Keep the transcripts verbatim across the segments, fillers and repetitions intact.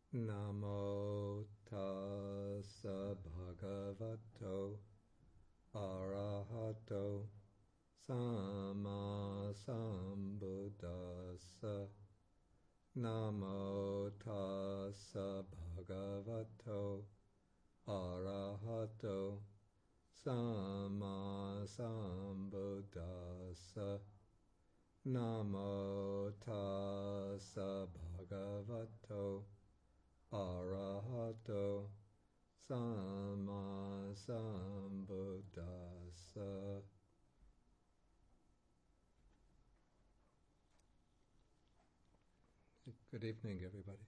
Namo tassa bhagavato arahato sama sambuddhassa. Namo tassa bhagavato arahato sama sambuddhassa. Namo tassa bhagavato arahato sama sambuddhassa. Good evening, everybody.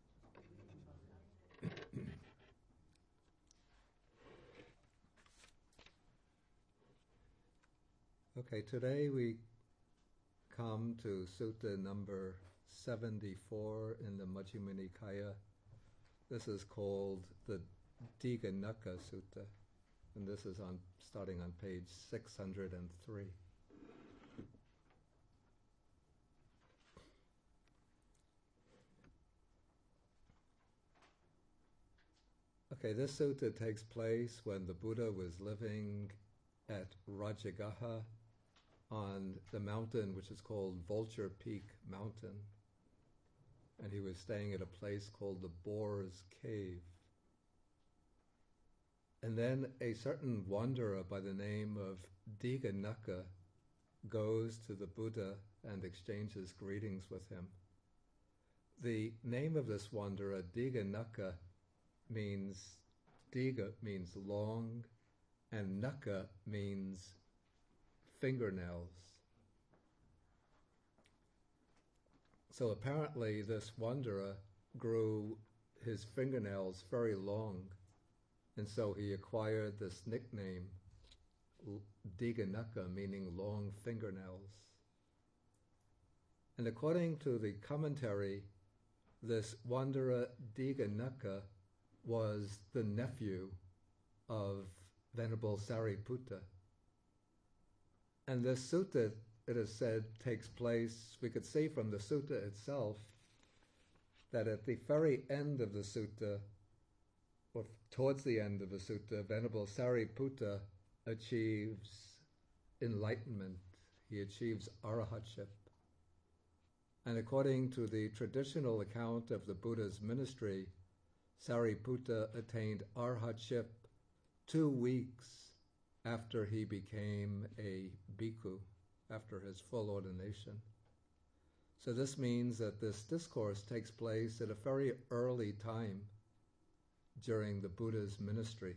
Okay, today we come to Sutta number seventy-four in the Majjhima Nikaya. This is called the Dighanakha Sutta, and this is on starting on page six hundred three. Okay, this sutta takes place when the Buddha was living at Rajagaha on the mountain which is called Vulture Peak Mountain, and he was staying at a place called the Boar's Cave. And then a certain wanderer by the name of Dighanakha goes to the Buddha and exchanges greetings with him. The name of this wanderer, Dighanakha, means, Diga means long, and Nakha means fingernails. So apparently this wanderer grew his fingernails very long, and so he acquired this nickname, Dighanakha, meaning long fingernails. And according to the commentary, this wanderer Dighanakha was the nephew of Venerable Sariputta. And this sutta, it is said, takes place, we could see from the sutta itself, that at the very end of the sutta, or towards the end of the sutta, Venerable Sariputta achieves enlightenment. He achieves arahatship. And according to the traditional account of the Buddha's ministry, Sariputta attained arahatship two weeks after he became a bhikkhu, after his full ordination. So this means that this discourse takes place at a very early time during the Buddha's ministry.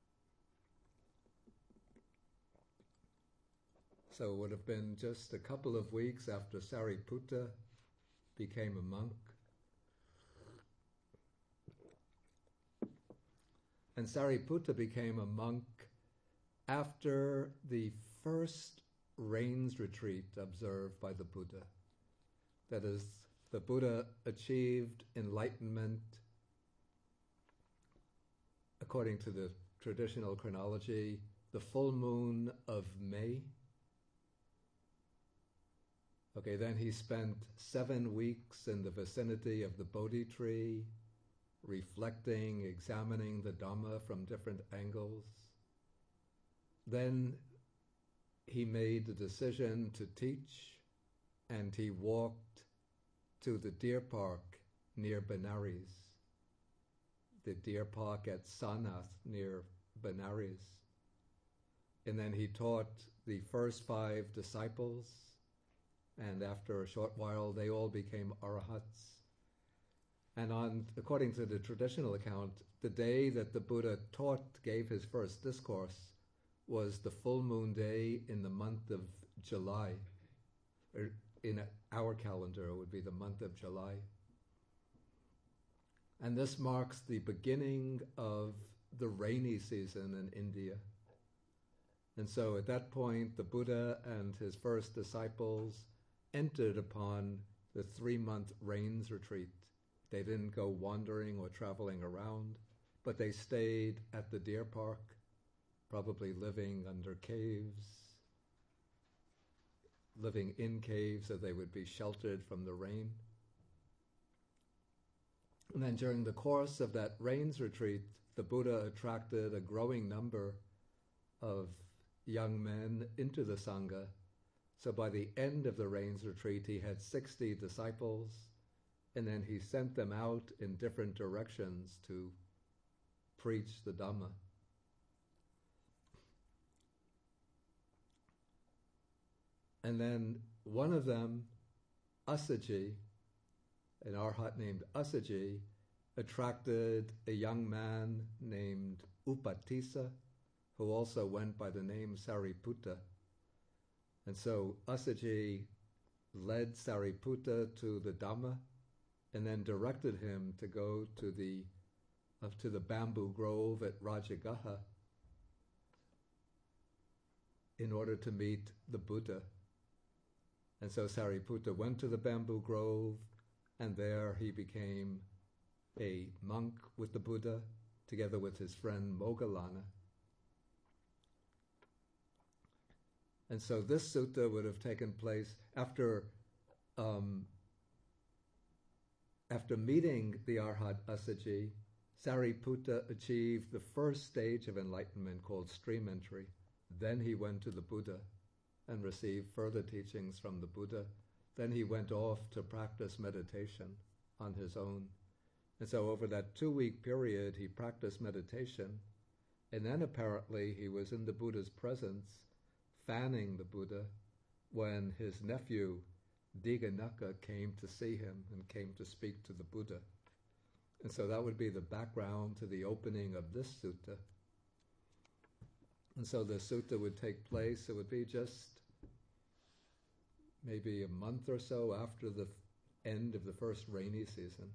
So it would have been just a couple of weeks after Sariputta became a monk. And Sariputta became a monk after the first rains retreat observed by the Buddha. That is, the Buddha achieved enlightenment according to the traditional chronology, the full moon of May. Okay, then he spent seven weeks in the vicinity of the Bodhi tree, reflecting, examining the Dhamma from different angles. Then he made the decision to teach, and he walked to the deer park near Benares, the deer park at Sanath near Benares. And then he taught the first five disciples, and after a short while they all became arahats. And on, according to the traditional account, the day that the Buddha taught, gave his first discourse, was the full moon day in the month of July. Or in our calendar, it would be the month of July. And this marks the beginning of the rainy season in India. And so at that point, the Buddha and his first disciples entered upon the three-month rains retreat. They didn't go wandering or traveling around, but they stayed at the deer park, probably living under caves, living in caves so they would be sheltered from the rain. And then during the course of that rains retreat, the Buddha attracted a growing number of young men into the Sangha. So by the end of the rains retreat, he had sixty disciples, and then he sent them out in different directions to preach the Dhamma. And then one of them, Asaji, an arhat named Asaji, attracted a young man named Upatissa, who also went by the name Sariputta. And so Asaji led Sariputta to the Dhamma, and then directed him to go to the uh, to the bamboo grove at Rajagaha in order to meet the Buddha. And so Sariputta went to the bamboo grove, and there he became a monk with the Buddha, together with his friend Moggallana. And so this sutta would have taken place after um, after meeting the Arhat Asaji. Sariputta achieved the first stage of enlightenment called stream entry. Then he went to the Buddha and received further teachings from the Buddha. Then he went off to practice meditation on his own. And so over that two-week period, he practiced meditation, and then apparently he was in the Buddha's presence, fanning the Buddha, when his nephew, Dighanakha, came to see him and came to speak to the Buddha. And so that would be the background to the opening of this sutta. And so the sutta would take place, it would be just maybe a month or so after the end of the first rainy season.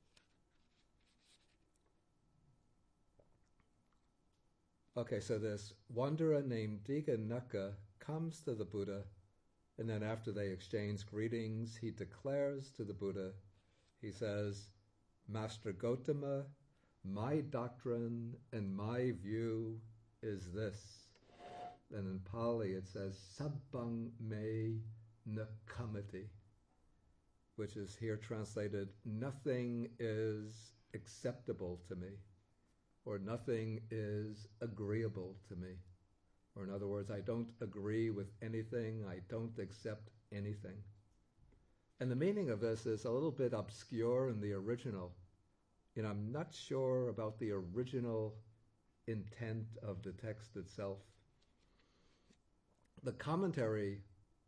Okay, so this wanderer named Dighanakha comes to the Buddha, and then after they exchange greetings, he declares to the Buddha, he says, "Master Gotama, my doctrine and my view is this." And in Pali it says, "Sabbang me nakamati," which is here translated, "Nothing is acceptable to me," or "Nothing is agreeable to me." Or in other words, I don't agree with anything, I don't accept anything. And the meaning of this is a little bit obscure in the original. You know, I'm not sure about the original intent of the text itself. The commentary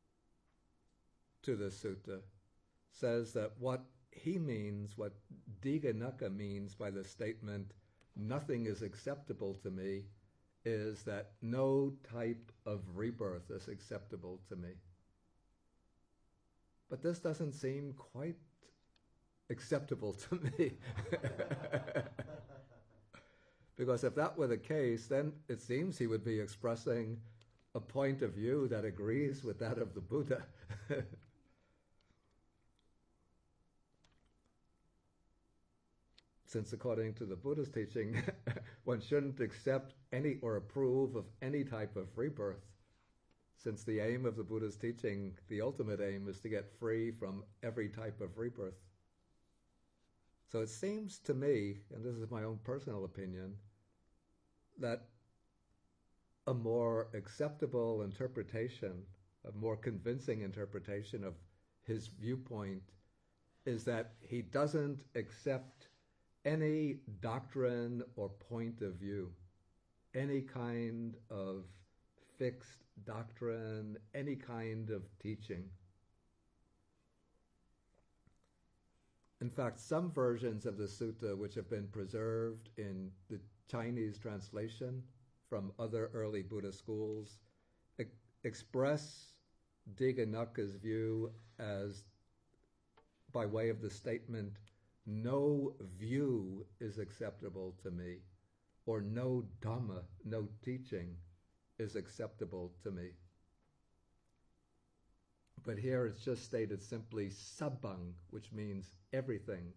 to the sutta says that what he means, what Dighanakha means by the statement, "Nothing is acceptable to me," is that no type of rebirth is acceptable to me. But this doesn't seem quite acceptable to me. Because if that were the case, then it seems he would be expressing a point of view that agrees with that of the Buddha. Since according to the Buddha's teaching, one shouldn't accept any or approve of any type of rebirth, since the aim of the Buddha's teaching, the ultimate aim, is to get free from every type of rebirth. So it seems to me, and this is my own personal opinion, that a more acceptable interpretation, a more convincing interpretation of his viewpoint is that he doesn't accept any doctrine or point of view, any kind of fixed doctrine, any kind of teaching. In fact, some versions of the sutta which have been preserved in the Chinese translation from other early Buddha schools e- express Dighanakha's view as, by way of the statement, "No view is acceptable to me," or "No Dhamma, no teaching is acceptable to me." But here it's just stated simply sabbang, which means everything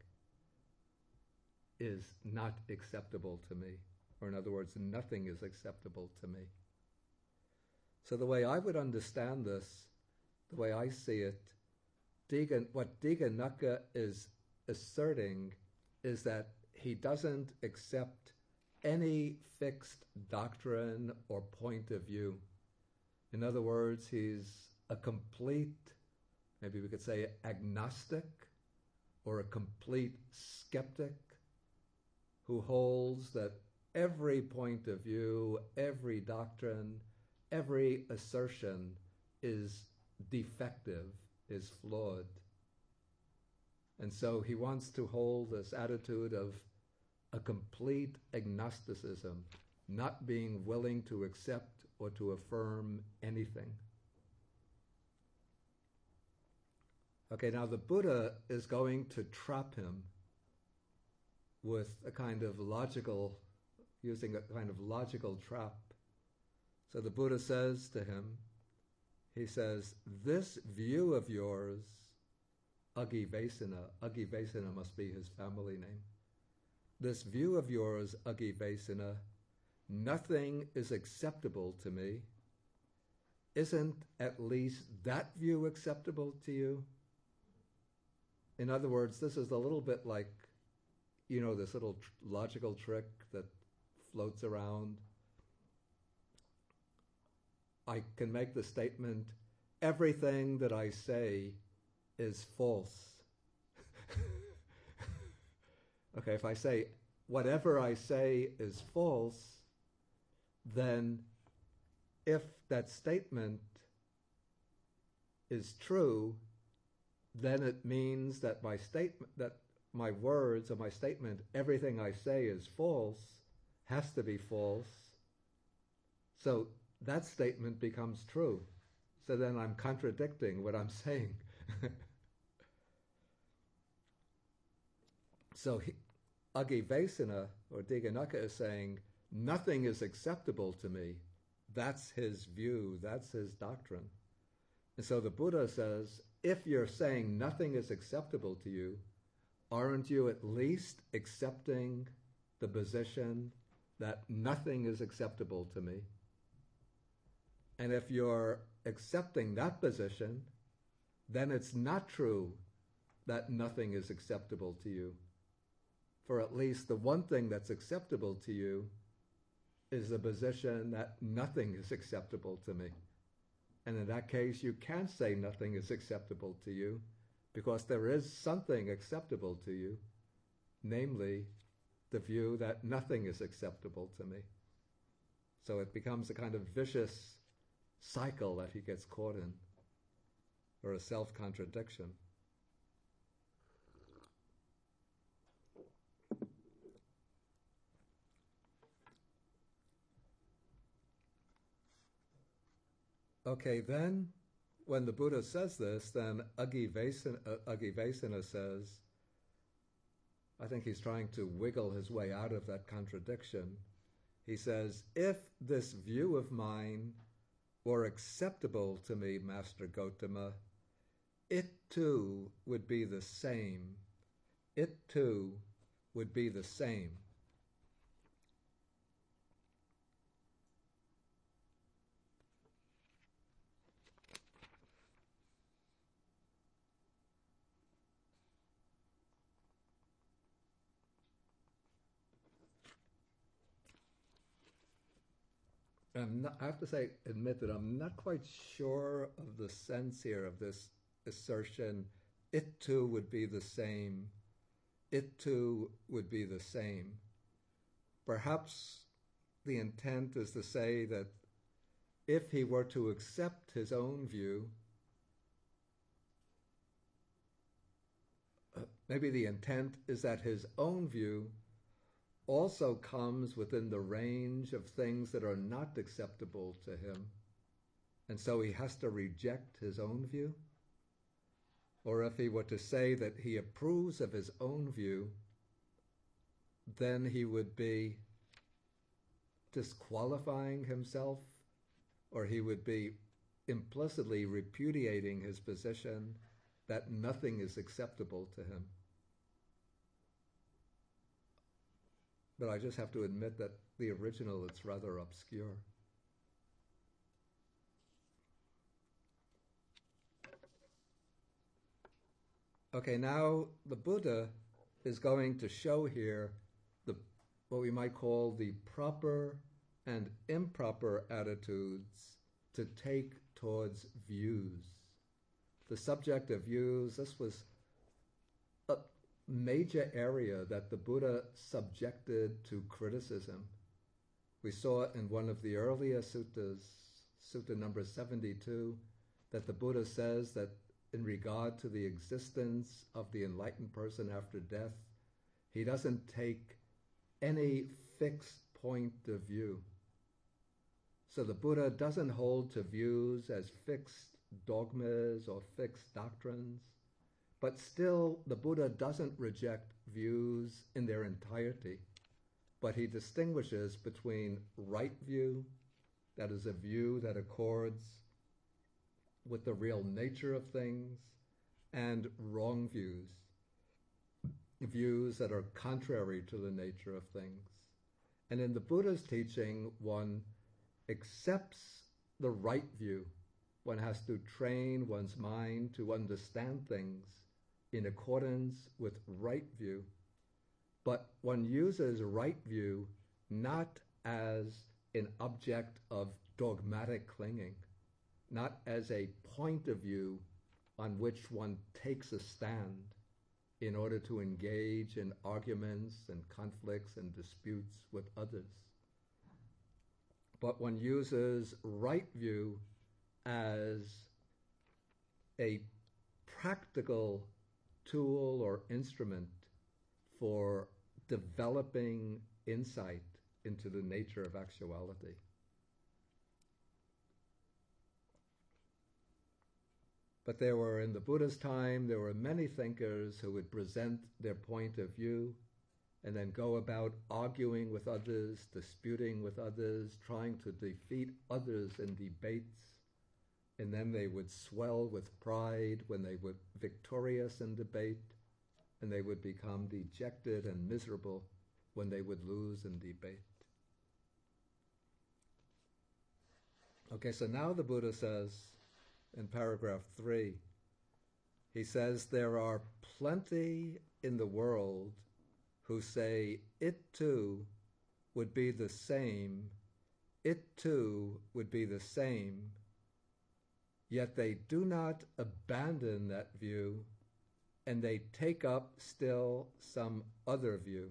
is not acceptable to me. Or in other words, nothing is acceptable to me. So the way I would understand this, the way I see it, Dighan, what Dighanakha is asserting is that he doesn't accept any fixed doctrine or point of view. In other words, he's a complete, maybe we could say agnostic, or a complete skeptic who holds that every point of view, every doctrine, every assertion is defective, is flawed. And so he wants to hold this attitude of a complete agnosticism, not being willing to accept or to affirm anything. Okay, now the Buddha is going to trap him with a kind of logical, using a kind of logical trap. So the Buddha says to him, he says, this view of yours, Agivesana, Agivesana must be his family name. This view of yours, Agivesana, nothing is acceptable to me. Isn't at least that view acceptable to you? In other words, this is a little bit like, you know, this little tr- logical trick that floats around. I can make the statement, everything that I say is false. Okay, if I say, whatever I say is false, then if that statement is true, then it means that my statement, that my words or my statement, everything I say is false, has to be false. So that statement becomes true. So then I'm contradicting what I'm saying. So he, Agivesana, or Diganaka, is saying, nothing is acceptable to me. That's his view, that's his doctrine. And so the Buddha says, if you're saying nothing is acceptable to you, aren't you at least accepting the position that nothing is acceptable to me? And if you're accepting that position, then it's not true that nothing is acceptable to you. For at least the one thing that's acceptable to you is the position that nothing is acceptable to me. And in that case, you can't say nothing is acceptable to you, because there is something acceptable to you, namely the view that nothing is acceptable to me. So it becomes a kind of vicious cycle that he gets caught in, or a self-contradiction. Okay, then when the Buddha says this, then Agivesana, uh, Agivesana says, I think he's trying to wiggle his way out of that contradiction. He says, if this view of mine were acceptable to me, Master Gotama, it too would be the same. It too would be the same. I'm not, I have to say, admit that I'm not quite sure of the sense here of this assertion, it too would be the same, it too would be the same. Perhaps the intent is to say that if he were to accept his own view, uh, maybe the intent is that his own view also comes within the range of things that are not acceptable to him, and so he has to reject his own view. Or if he were to say that he approves of his own view, then he would be disqualifying himself, or he would be implicitly repudiating his position that nothing is acceptable to him. But I just have to admit that the original, it's rather obscure. Okay, now the Buddha is going to show here the what we might call the proper and improper attitudes to take towards views. The subject of views, this was a major area that the Buddha subjected to criticism. We saw in one of the earlier suttas, sutta number seventy-two, that the Buddha says that in regard to the existence of the enlightened person after death, he doesn't take any fixed point of view. So the Buddha doesn't hold to views as fixed dogmas or fixed doctrines, but still the Buddha doesn't reject views in their entirety, but he distinguishes between right view, that is a view that accords with the real nature of things, and wrong views, views that are contrary to the nature of things. And in the Buddha's teaching, one accepts the right view. One has to train one's mind to understand things in accordance with right view. But one uses right view not as an object of dogmatic clinging, not as a point of view on which one takes a stand in order to engage in arguments and conflicts and disputes with others. But one uses right view as a practical tool or instrument for developing insight into the nature of actuality. But there were, in the Buddha's time, there were many thinkers who would present their point of view and then go about arguing with others, disputing with others, trying to defeat others in debates. And then they would swell with pride when they were victorious in debate, and they would become dejected and miserable when they would lose in debate. Okay, so now the Buddha says, in paragraph three, he says, there are plenty in the world who say it too would be the same, it too would be the same, yet they do not abandon that view, and they take up still some other view.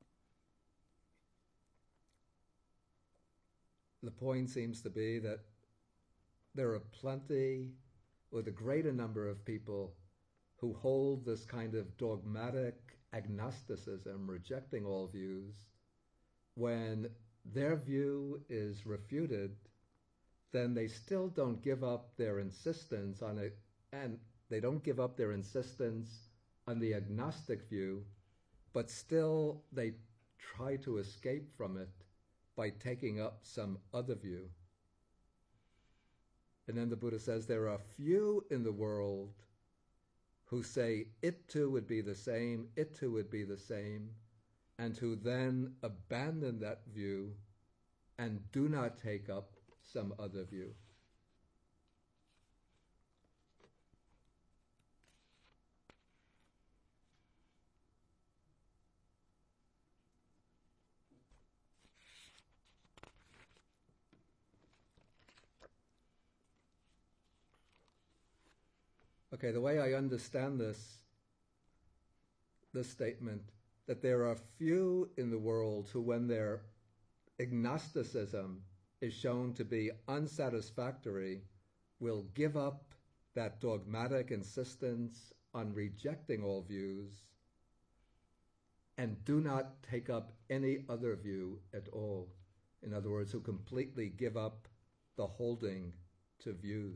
The point seems to be that there are plenty, or the greater number of people who hold this kind of dogmatic agnosticism, rejecting all views. When their view is refuted, then they still don't give up their insistence on it, and they don't give up their insistence on the agnostic view, but still they try to escape from it by taking up some other view. And then the Buddha says there are few in the world who say it too would be the same, it too would be the same, and who then abandon that view and do not take up some other view. Okay, the way I understand this, this statement, that there are few in the world who, when their agnosticism is shown to be unsatisfactory, will give up that dogmatic insistence on rejecting all views and do not take up any other view at all. In other words, who completely give up the holding to views.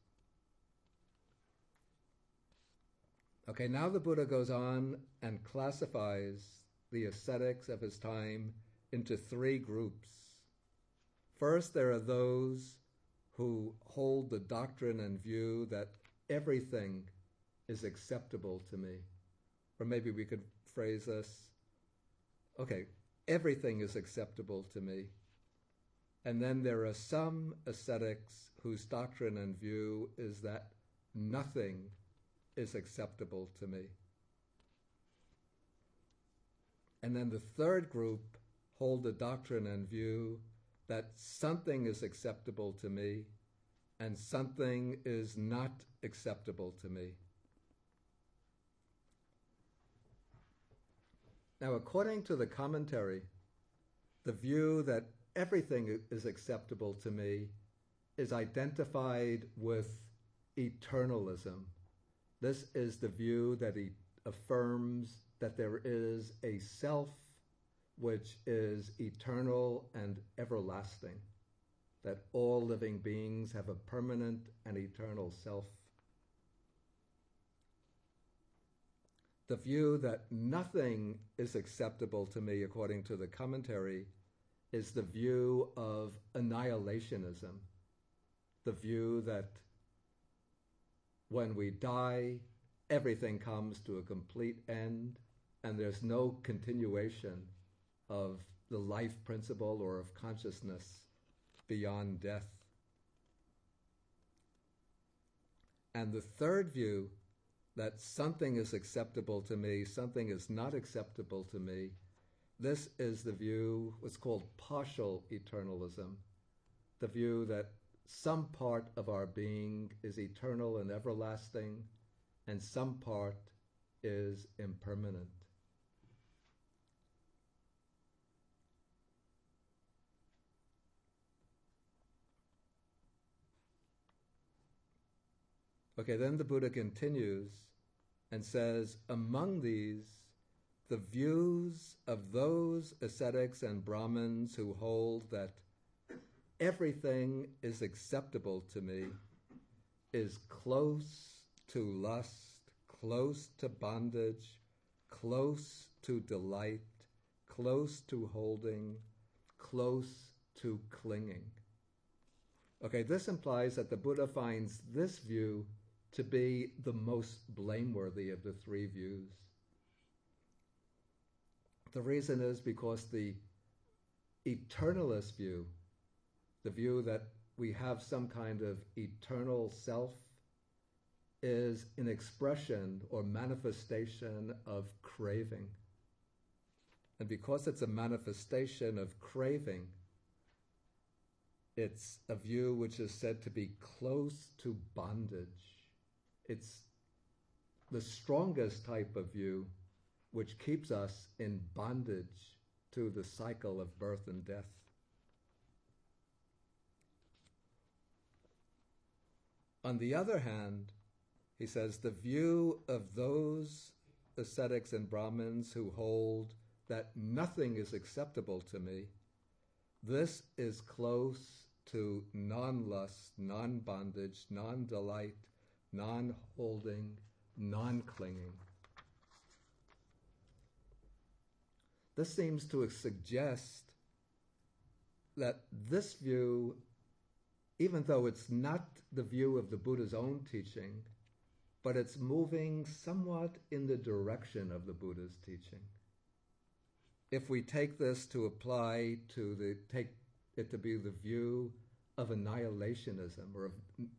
Okay, now the Buddha goes on and classifies the ascetics of his time into three groups. First, there are those who hold the doctrine and view that everything is acceptable to me. Or maybe we could phrase this, okay, everything is acceptable to me. And then there are some ascetics whose doctrine and view is that nothing is acceptable to me. And then the third group hold the doctrine and view that something is acceptable to me and something is not acceptable to me. Now, according to the commentary, the view that everything is acceptable to me is identified with eternalism. This is the view that he affirms that there is a self which is eternal and everlasting, that all living beings have a permanent and eternal self. The view that nothing is acceptable to me, according to the commentary, is the view of annihilationism, the view that when we die, everything comes to a complete end and there's no continuation of the life principle or of consciousness beyond death. And the third view, that something is acceptable to me, something is not acceptable to me, this is the view, what's called partial eternalism, the view that some part of our being is eternal and everlasting, and some part is impermanent. Okay, then the Buddha continues and says, among these, the views of those ascetics and Brahmins who hold that everything is acceptable to me is close to lust, close to bondage, close to delight, close to holding, close to clinging. Okay, this implies that the Buddha finds this view to be the most blameworthy of the three views. The reason is because the eternalist view, the view that we have some kind of eternal self, is an expression or manifestation of craving. And because it's a manifestation of craving, it's a view which is said to be close to bondage. It's the strongest type of view which keeps us in bondage to the cycle of birth and death. On the other hand, he says, the view of those ascetics and Brahmins who hold that nothing is acceptable to me, this is close to non-lust, non-bondage, non-delight, non-holding, non-clinging. This seems to suggest that this view, even though it's not the view of the Buddha's own teaching, but it's moving somewhat in the direction of the Buddha's teaching. If we take this to apply to the, take it to be the view of annihilationism, or of,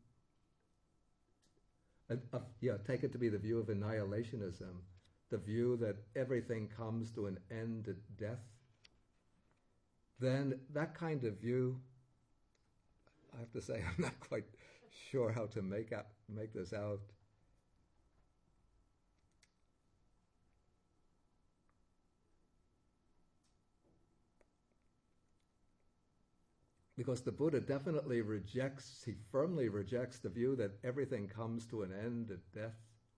of, of yeah, take it to be the view of annihilationism, the view that everything comes to an end at death, then that kind of view, I have to say, I'm not quite sure how to make out, make this out. Because the Buddha definitely rejects, he firmly rejects the view that everything comes to an end at death.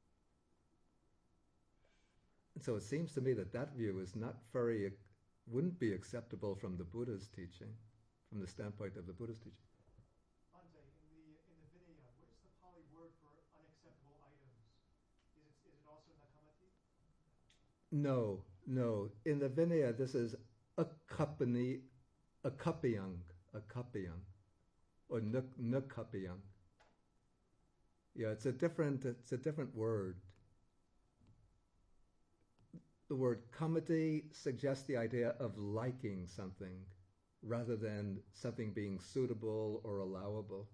And so it seems to me that that view is not very, wouldn't be acceptable from the Buddha's teaching, from the standpoint of the Buddha's teaching. Bhante, in the in the Vinaya, what is the Pali word for unacceptable items? Is it is it also Nakamati? No, no. In the Vinaya, this is akapani, akapiyang, akapiyang, or nukapiyang. Yeah, it's a different. It's a different word. The word kamati suggests the idea of liking something rather than something being suitable or allowable.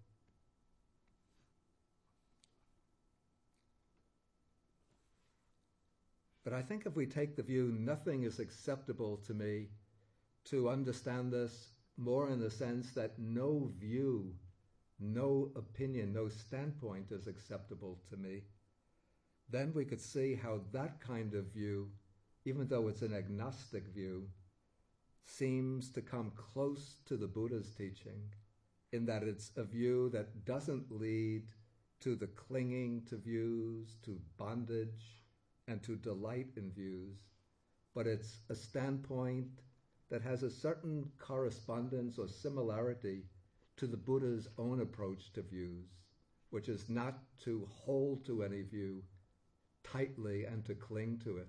But I think if we take the view nothing is acceptable to me, to understand this more in the sense that no view, no opinion, no standpoint is acceptable to me, then we could see how that kind of view, even though it's an agnostic view, seems to come close to the Buddha's teaching, in that it's a view that doesn't lead to the clinging to views, to bondage, and to delight in views, but it's a standpoint that has a certain correspondence or similarity to the Buddha's own approach to views, which is not to hold to any view tightly and to cling to it,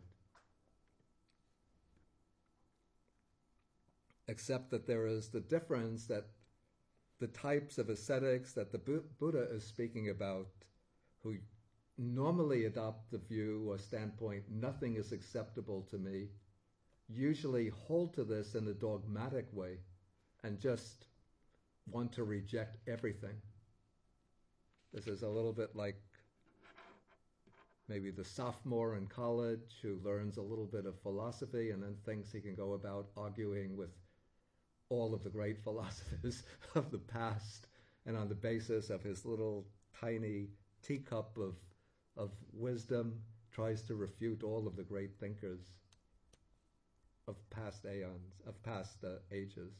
except that there is the difference that the types of ascetics that the Bu- Buddha is speaking about, who normally adopt the view or standpoint, nothing is acceptable to me, usually hold to this in a dogmatic way and just want to reject everything. This is a little bit like maybe the sophomore in college who learns a little bit of philosophy and then thinks he can go about arguing with all of the great philosophers of the past, and on the basis of his little tiny teacup of of wisdom tries to refute all of the great thinkers of past aeons, of past uh, ages.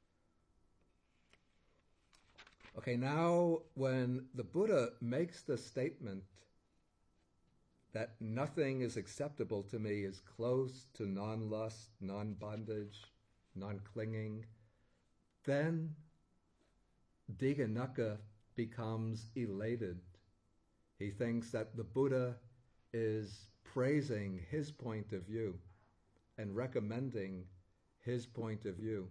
Okay, now when the Buddha makes the statement that nothing is acceptable to me is close to non-lust, non-bondage, non-clinging, then Dighanakha becomes elated. He thinks that the Buddha is praising his point of view and recommending his point of view.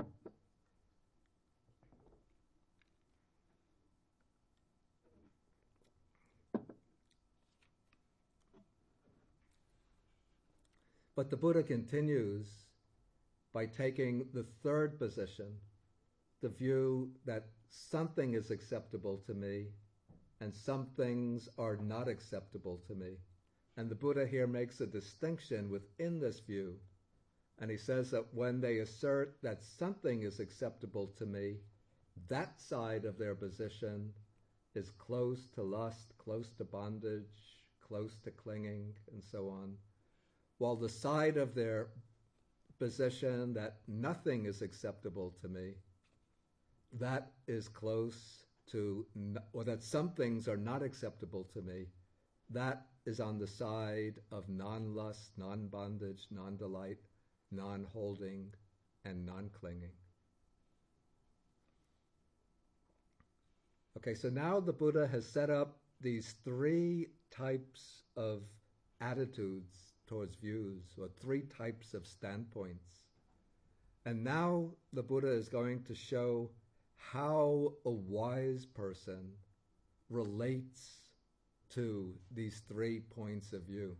But the Buddha continues by taking the third position, the view that something is acceptable to me and some things are not acceptable to me. And the Buddha here makes a distinction within this view. And he says that when they assert that something is acceptable to me, that side of their position is close to lust, close to bondage, close to clinging, and so on. While the side of their position that nothing is acceptable to me, that is close to, or that some things are not acceptable to me, that is on the side of non-lust, non-bondage, non-delight, non-holding, and non-clinging. Okay, so now the Buddha has set up these three types of attitudes towards views, or three types of standpoints. And now the Buddha is going to show how a wise person relates to these three points of view.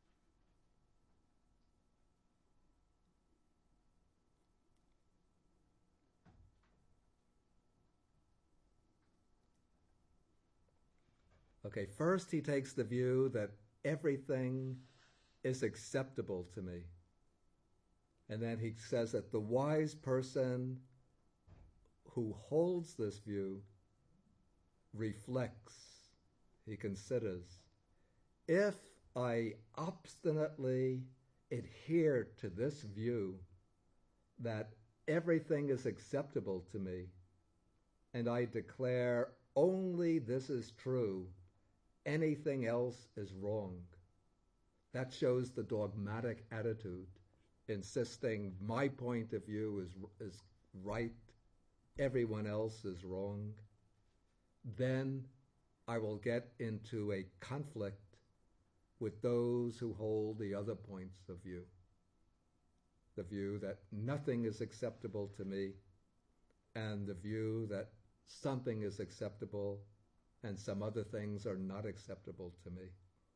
Okay, first he takes the view that everything is acceptable to me. And then he says that the wise person who holds this view reflects, he considers, if I obstinately adhere to this view that everything is acceptable to me, and I declare only this is true, anything else is wrong. That shows the dogmatic attitude, insisting my point of view is is right, everyone else is wrong. Then I will get into a conflict with those who hold the other points of view. The view that nothing is acceptable to me, and the view that something is acceptable and some other things are not acceptable to me.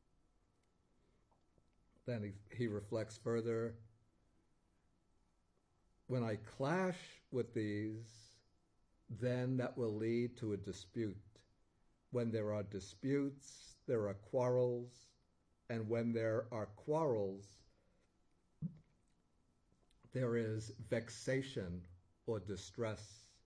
Then he, he reflects further. When I clash with these, then that will lead to a dispute. When there are disputes, there are quarrels, and when there are quarrels, there is vexation or distress.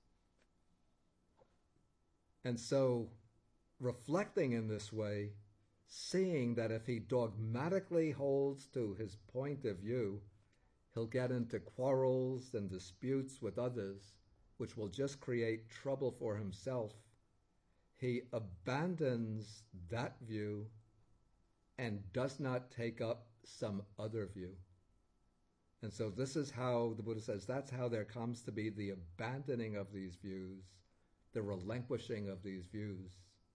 And so, reflecting in this way, seeing that if he dogmatically holds to his point of view, he'll get into quarrels and disputes with others, which will just create trouble for himself, he abandons that view and does not take up some other view. And so this is how the Buddha says, that's how there comes to be the abandoning of these views, the relinquishing of these views.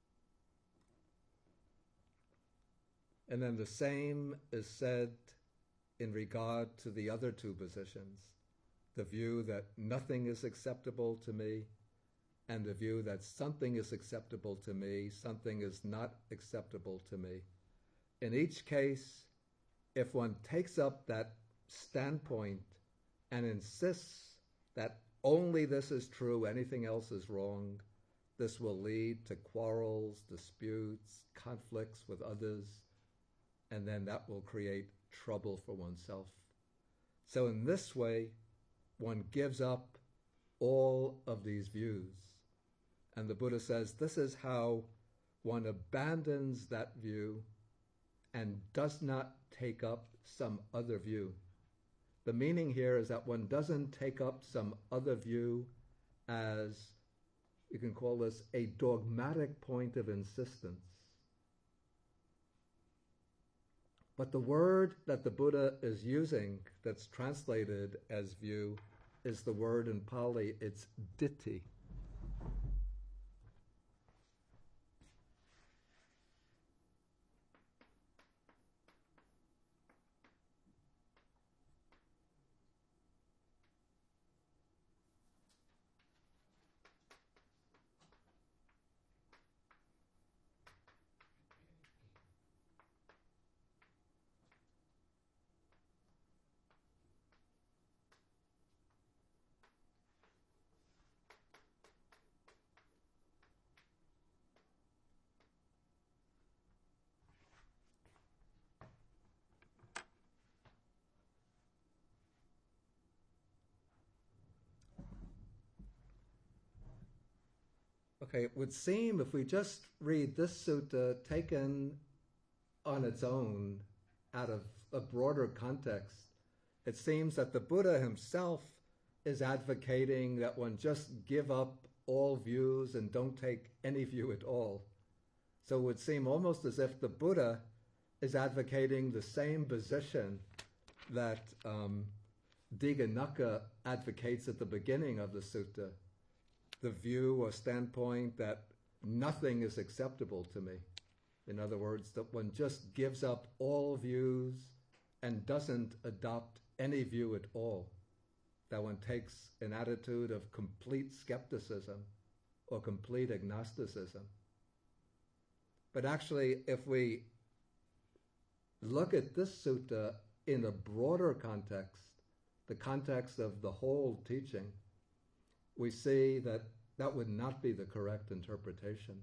And then the same is said in regard to the other two positions, the view that nothing is acceptable to me, and the view that something is acceptable to me, something is not acceptable to me. In each case, if one takes up that standpoint and insists that only this is true, anything else is wrong, this will lead to quarrels, disputes, conflicts with others, and then that will create trouble for oneself. So in this way, one gives up all of these views. And the Buddha says this is how one abandons that view and does not take up some other view. The meaning here is that one doesn't take up some other view as, you can call this, a dogmatic point of insistence. But the word that the Buddha is using that's translated as view is the word in Pali, it's ditthi. Okay, it would seem if we just read this sutta taken on its own out of a broader context, it seems that the Buddha himself is advocating that one just give up all views and don't take any view at all. So it would seem almost as if the Buddha is advocating the same position that um, Dighanakha advocates at the beginning of the sutta. The view or standpoint that nothing is acceptable to me. In other words, that one just gives up all views and doesn't adopt any view at all. That one takes an attitude of complete skepticism or complete agnosticism. But actually, if we look at this sutta in a broader context, the context of the whole teaching, we see that that would not be the correct interpretation.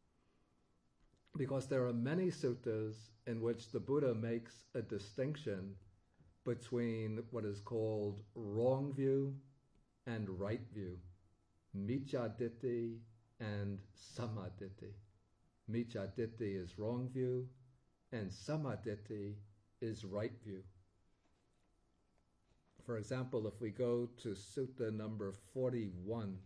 Because there are many suttas in which the Buddha makes a distinction between what is called wrong view and right view, micca ditthi and samma ditthi. Micca ditthi is wrong view, and samma ditthi is right view. For example, if we go to sutta number forty-one,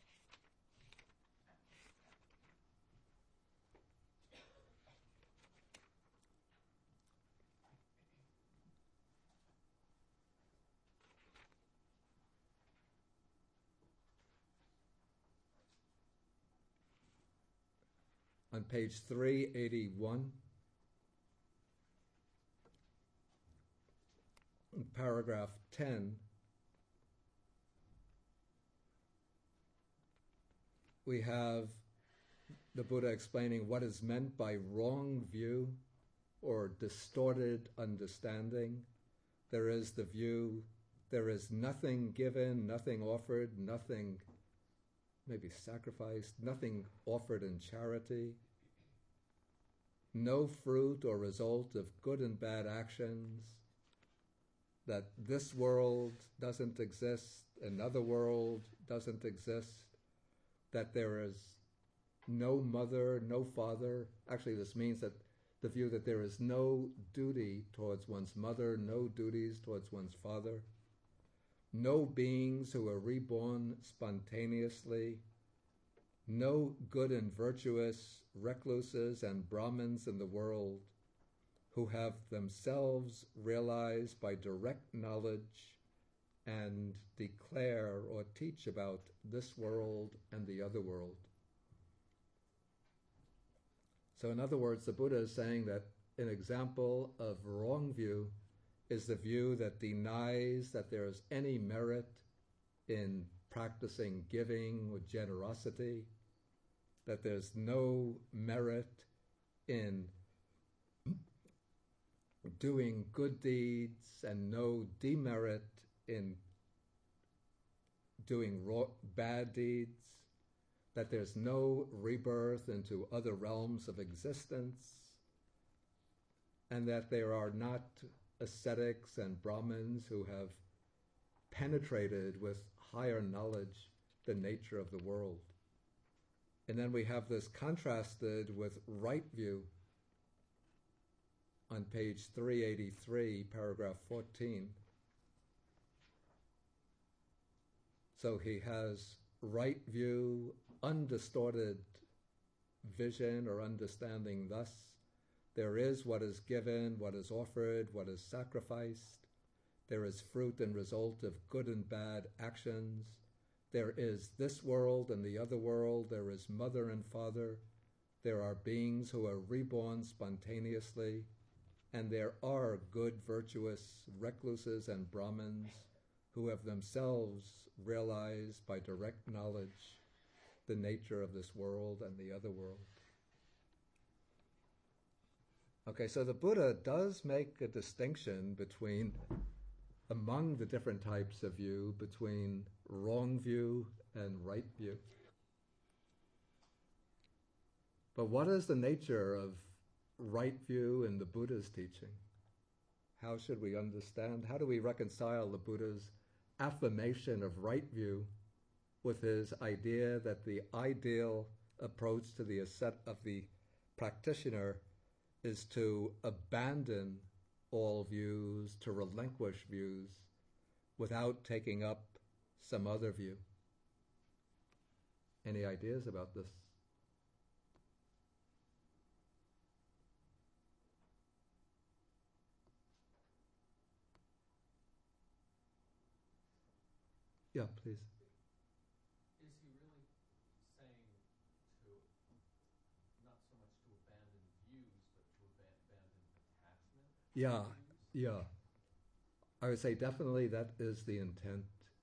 on page three eighty-one, in paragraph ten, we have the Buddha explaining what is meant by wrong view or distorted understanding. There is the view, there is nothing given, nothing offered, nothing maybe sacrificed, nothing offered in charity, no fruit or result of good and bad actions, that this world doesn't exist, another world doesn't exist, that there is no mother, no father. Actually, this means that the view that there is no duty towards one's mother, no duties towards one's father, no beings who are reborn spontaneously, no good and virtuous recluses and Brahmins in the world who have themselves realized by direct knowledge and declare or teach about this world and the other world. So in other words, the Buddha is saying that an example of wrong view is the view that denies that there is any merit in practicing giving or generosity, that there's no merit in doing good deeds and no demerit in doing raw, bad deeds, that there's no rebirth into other realms of existence, and that there are not ascetics and Brahmins who have penetrated with higher knowledge the nature of the world. And then we have this contrasted with right view on page three eighty-three, paragraph fourteen. So he has right view, undistorted vision or understanding thus: there is what is given, what is offered, what is sacrificed. There is fruit and result of good and bad actions. There is this world and the other world. There is mother and father. There are beings who are reborn spontaneously. And there are good, virtuous recluses and Brahmins who have themselves realized by direct knowledge the nature of this world and the other world. Okay, so the Buddha does make a distinction between, among the different types of view, between wrong view and right view. But what is the nature of right view in the Buddha's teaching? How should we understand? How do we reconcile the Buddha's affirmation of right view with his idea that the ideal approach to the ascet of the practitioner is to abandon all views, to relinquish views without taking up some other view? Any ideas about this? Yeah, please. Is he really saying to not so much to abandon views, but to ab- abandon attachment? Yeah, to views? yeah. I would say definitely that is the intent.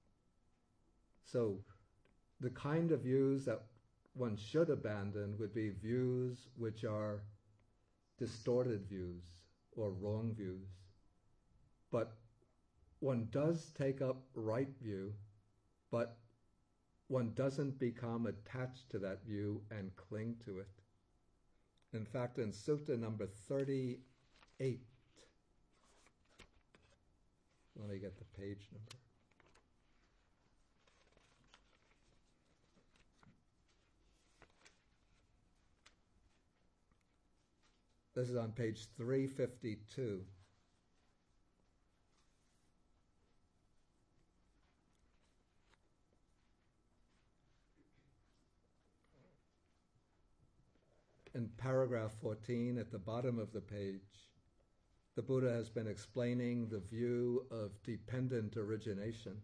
So the kind of views that one should abandon would be views which are distorted views or wrong views. But one does take up right view, but one doesn't become attached to that view and cling to it. In fact, in Sutta number thirty-eight, let me get the page number. This is on page three fifty-two. In paragraph fourteen, at the bottom of the page, the Buddha has been explaining the view of dependent origination.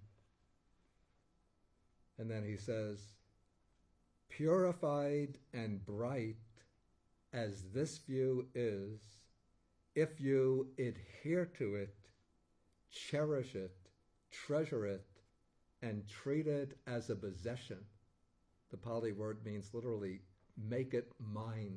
And then he says, purified and bright as this view is, if you adhere to it, cherish it, treasure it, and treat it as a possession. The Pali word means literally, make it mine.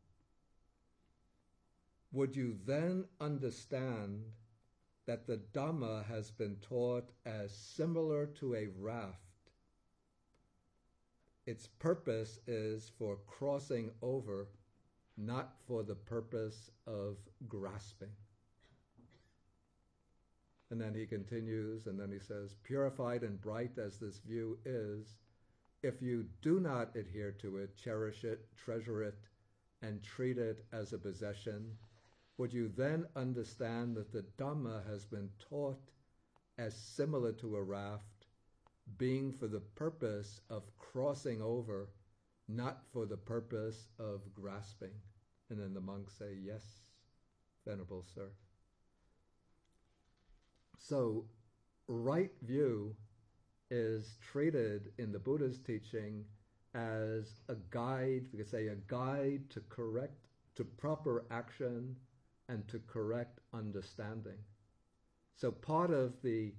Would you then understand that the Dhamma has been taught as similar to a raft? Its purpose is for crossing over, not for the purpose of grasping. And then he continues, and then he says, purified and bright as this view is, if you do not adhere to it, cherish it, treasure it, and treat it as a possession, would you then understand that the Dhamma has been taught as similar to a raft, being for the purpose of crossing over, not for the purpose of grasping? And then the monks say, yes, Venerable Sir. So, right view is treated in the Buddha's teaching as a guide, we could say a guide to correct, to proper action and to correct understanding. So part of the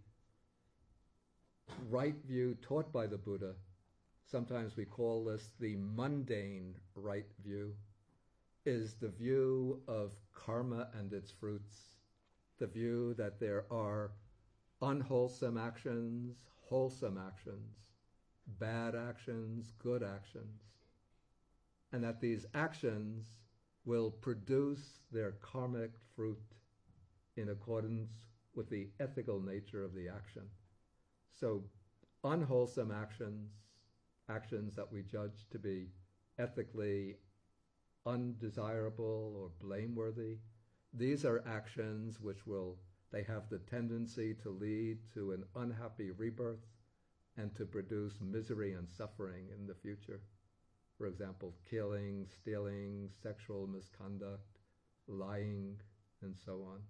right view taught by the Buddha, sometimes we call this the mundane right view, is the view of karma and its fruits, the view that there are unwholesome actions, wholesome actions, bad actions, good actions, and that these actions will produce their karmic fruit in accordance with the ethical nature of the action. So unwholesome actions, actions that we judge to be ethically undesirable or blameworthy, these are actions which will, they have the tendency to lead to an unhappy rebirth and to produce misery and suffering in the future. For example, killing, stealing, sexual misconduct, lying, and so on.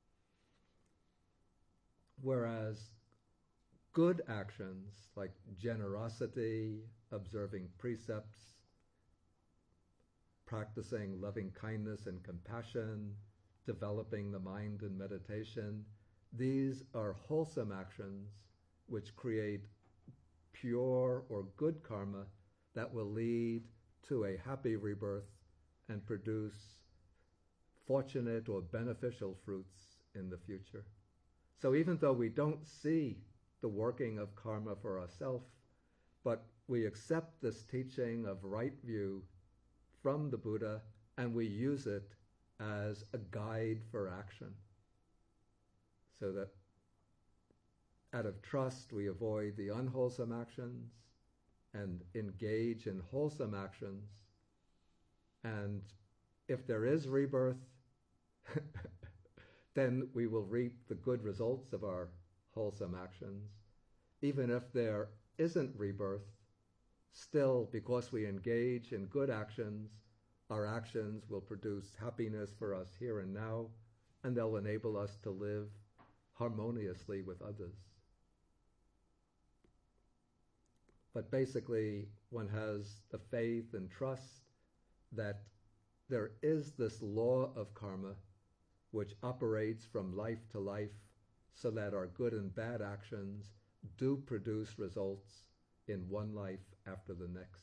Whereas good actions like generosity, observing precepts, practicing loving kindness and compassion, developing the mind in meditation, these are wholesome actions which create pure or good karma that will lead to a happy rebirth and produce fortunate or beneficial fruits in the future. So even though we don't see the working of karma for ourselves, but we accept this teaching of right view from the Buddha and we use it as a guide for action, so that out of trust we avoid the unwholesome actions and engage in wholesome actions. And if there is rebirth, then we will reap the good results of our wholesome actions. Even if there isn't rebirth, still, because we engage in good actions, our actions will produce happiness for us here and now, and they'll enable us to live harmoniously with others. But basically, one has the faith and trust that there is this law of karma which operates from life to life, so that our good and bad actions do produce results in one life after the next.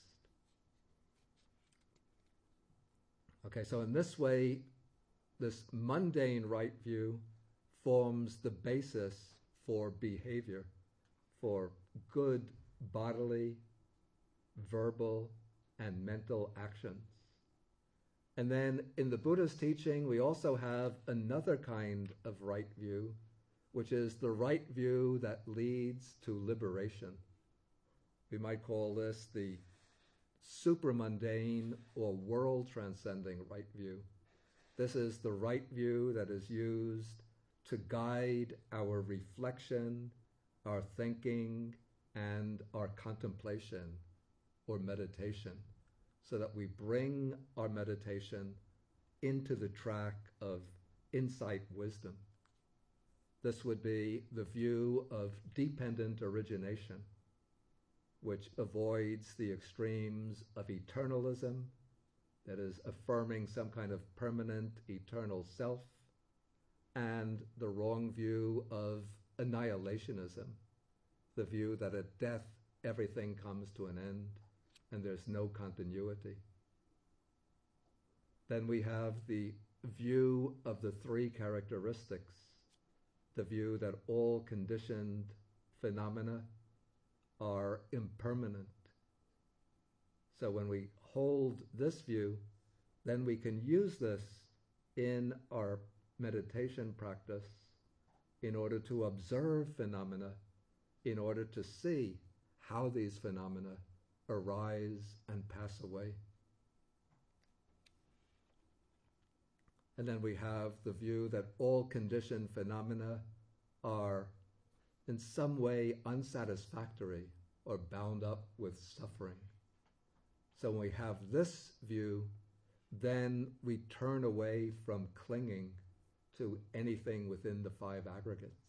Okay, so in this way, this mundane right view forms the basis for behavior, for good bodily, verbal, and mental actions. And then in the Buddha's teaching, we also have another kind of right view, which is the right view that leads to liberation. We might call this the supramundane or world-transcending right view. This is the right view that is used to guide our reflection, our thinking, and our contemplation or meditation, so that we bring our meditation into the track of insight wisdom. This would be the view of dependent origination, which avoids the extremes of eternalism, that is, affirming some kind of permanent eternal self, and the wrong view of annihilationism, the view that at death everything comes to an end and there's no continuity. Then we have the view of the three characteristics, the view that all conditioned phenomena are impermanent. So when we hold this view, then we can use this in our meditation practice in order to observe phenomena, in order to see how these phenomena arise and pass away. And then we have the view that all conditioned phenomena are in some way unsatisfactory or bound up with suffering. So when we have this view, then we turn away from clinging to anything within the five aggregates.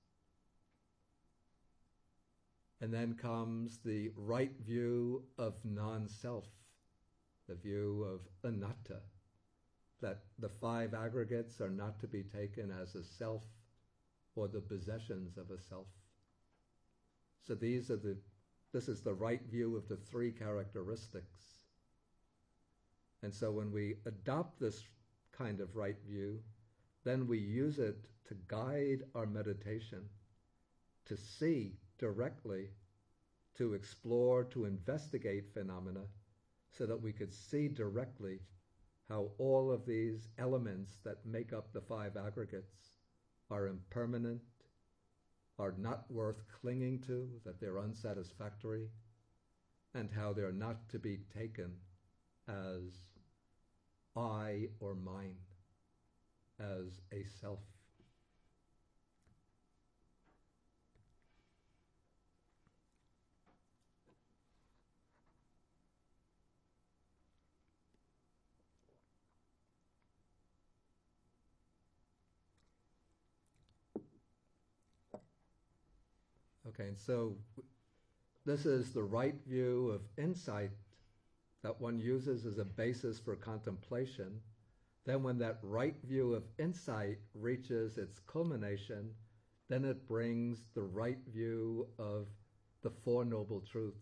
And then comes the right view of non-self, the view of anatta, that the five aggregates are not to be taken as a self or the possessions of a self. So these are the, this is the right view of the three characteristics. And so when we adopt this kind of right view, then we use it to guide our meditation, to see directly, to explore, to investigate phenomena, so that we could see directly how all of these elements that make up the five aggregates are impermanent, are not worth clinging to, that they're unsatisfactory, and how they're not to be taken as I or mine, as a self. Okay, and so this is the right view of insight that one uses as a basis for contemplation. Then when that right view of insight reaches its culmination, then it brings the right view of the Four Noble Truths.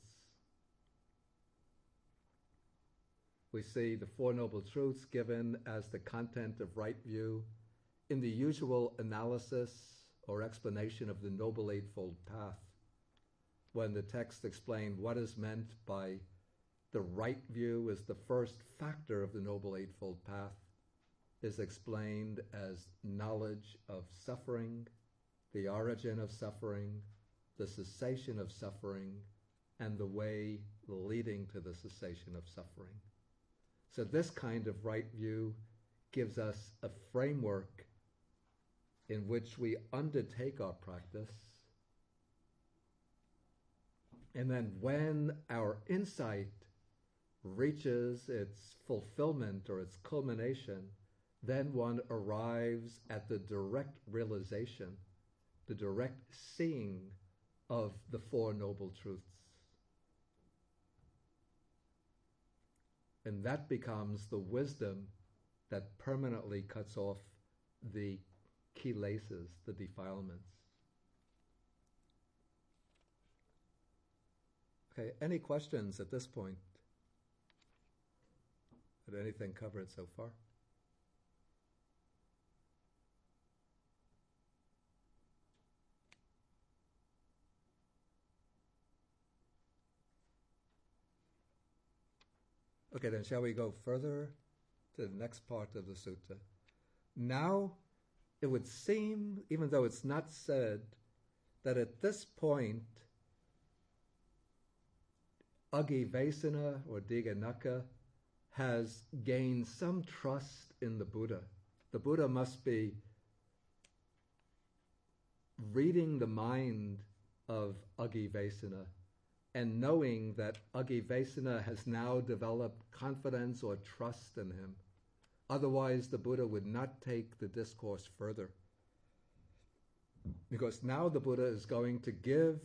We see the Four Noble Truths given as the content of right view in the usual analysis or explanation of the Noble Eightfold Path, when the text explained what is meant by the right view as the first factor of the Noble Eightfold Path, is explained as knowledge of suffering, the origin of suffering, the cessation of suffering, and the way leading to the cessation of suffering. So this kind of right view gives us a framework in which we undertake our practice. And then when our insight reaches its fulfillment or its culmination, then one arrives at the direct realization, the direct seeing of the Four Noble Truths. And that becomes the wisdom that permanently cuts off the kilesas, the defilements. Okay, any questions at this point? Did anything covered so far? Okay, then shall we go further to the next part of the sutta? Now, it would seem, even though it's not said, that at this point, Agivesana or Diganaka has gained some trust in the Buddha. The Buddha must be reading the mind of Agivesana and knowing that Agivesana has now developed confidence or trust in him. Otherwise, the Buddha would not take the discourse further. Because now the Buddha is going to give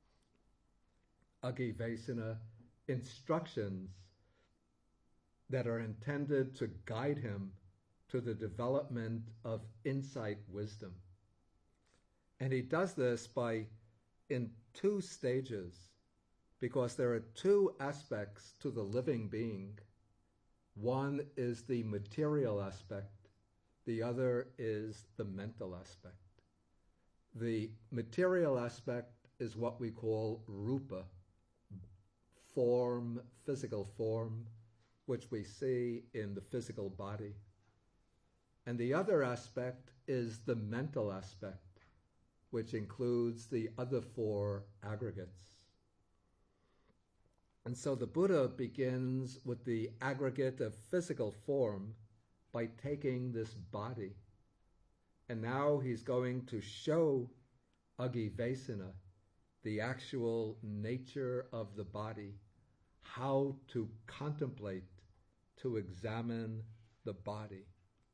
Agivesana instructions that are intended to guide him to the development of insight wisdom. And he does this by, in two stages, because there are two aspects to the living being. One is the material aspect, the other is the mental aspect. The material aspect is what we call rupa, form, physical form, which we see in the physical body. And the other aspect is the mental aspect, which includes the other four aggregates. And so the Buddha begins with the aggregate of physical form by taking this body. And now he's going to show Agivesana, the actual nature of the body, how to contemplate, to examine the body.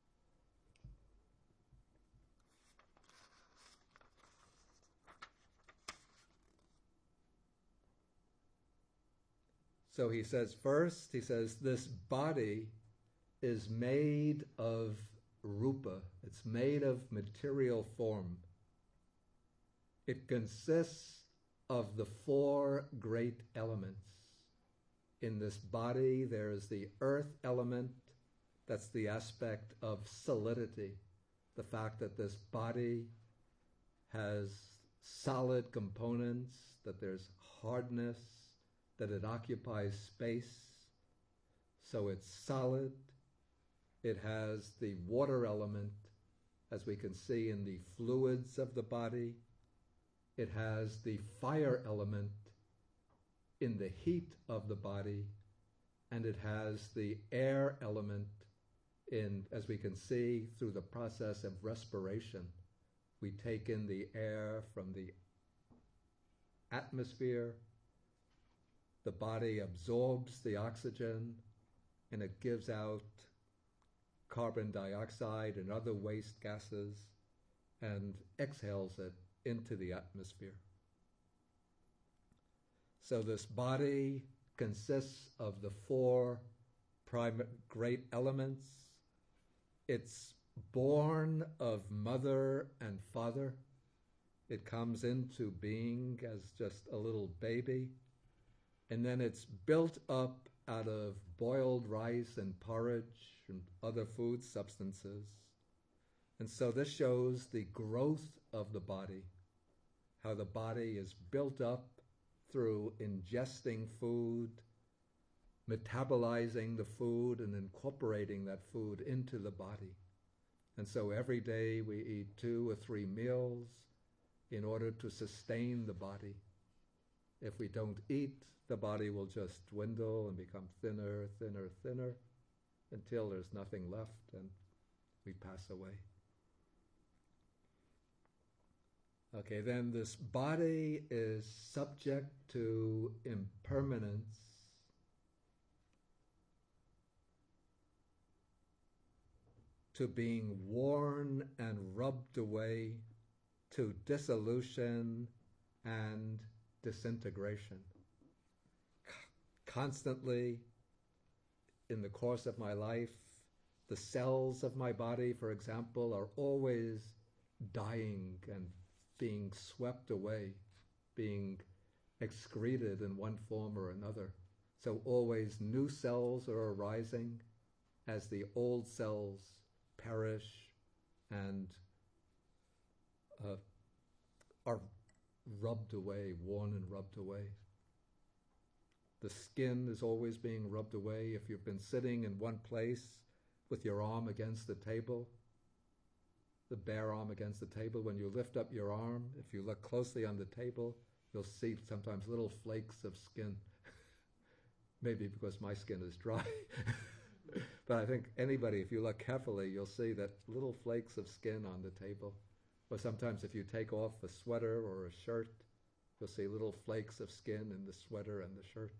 So he says first, he says, this body is made of rupa. It's made of material form. It consists of the four great elements. In this body, there is the earth element. That's the aspect of solidity. The fact that this body has solid components, that there's hardness, that it occupies space, so it's solid. It has the water element, as we can see in the fluids of the body. It has the fire element in the heat of the body, and it has the air element in, as we can see, through the process of respiration. We take in the air from the atmosphere. The body absorbs the oxygen, and it gives out carbon dioxide and other waste gases and exhales it into the atmosphere. So this body consists of the four prime great elements. It's born of mother and father. It comes into being as just a little baby. And then it's built up out of boiled rice and porridge and other food substances. And so this shows the growth of the body, how the body is built up through ingesting food, metabolizing the food, and incorporating that food into the body. And so every day we eat two or three meals in order to sustain the body. If we don't eat, the body will just dwindle and become thinner, thinner, thinner, until there's nothing left and we pass away. Okay, then this body is subject to impermanence. To being worn and rubbed away, to dissolution and disintegration. Constantly, in the course of my life, the cells of my body, for example, are always dying and being swept away, being excreted in one form or another. So always new cells are arising as the old cells perish and uh, are rubbed away, worn and rubbed away. The skin is always being rubbed away. If you've been sitting in one place with your arm against the table, the bare arm against the table, when you lift up your arm, if you look closely on the table, you'll see sometimes little flakes of skin. Maybe because my skin is dry. But I think anybody, if you look carefully, you'll see that little flakes of skin on the table. Or sometimes if you take off a sweater or a shirt, you'll see little flakes of skin in the sweater and the shirt.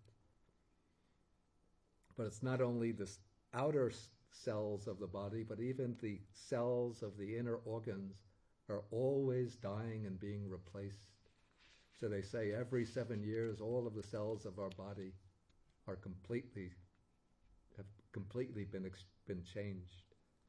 But it's not only the outer cells of the body, but even the cells of the inner organs are always dying and being replaced. So they say every seven years, all of the cells of our body are completely, have completely been, ex- been changed.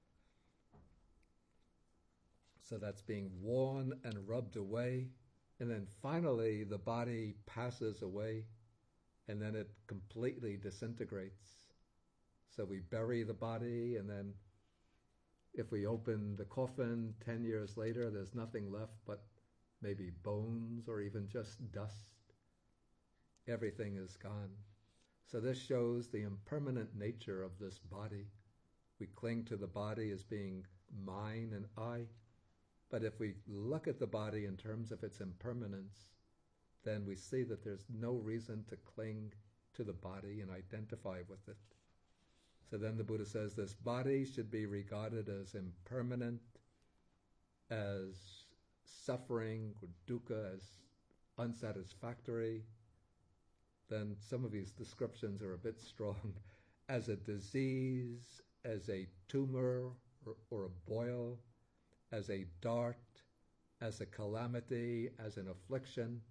So that's being worn and rubbed away. And then finally, the body passes away, and then it completely disintegrates. So we bury the body, and then if we open the coffin ten years later, there's nothing left but maybe bones or even just dust. Everything is gone. So this shows the impermanent nature of this body. We cling to the body as being mine and I, But if we look at the body in terms of its impermanence, then we see that there's no reason to cling to the body and identify with it. So then the Buddha says this body should be regarded as impermanent, as suffering, or dukkha, as unsatisfactory. Then some of these descriptions are a bit strong. As a disease, as a tumor or, or a boil, as a dart, as a calamity, as an affliction.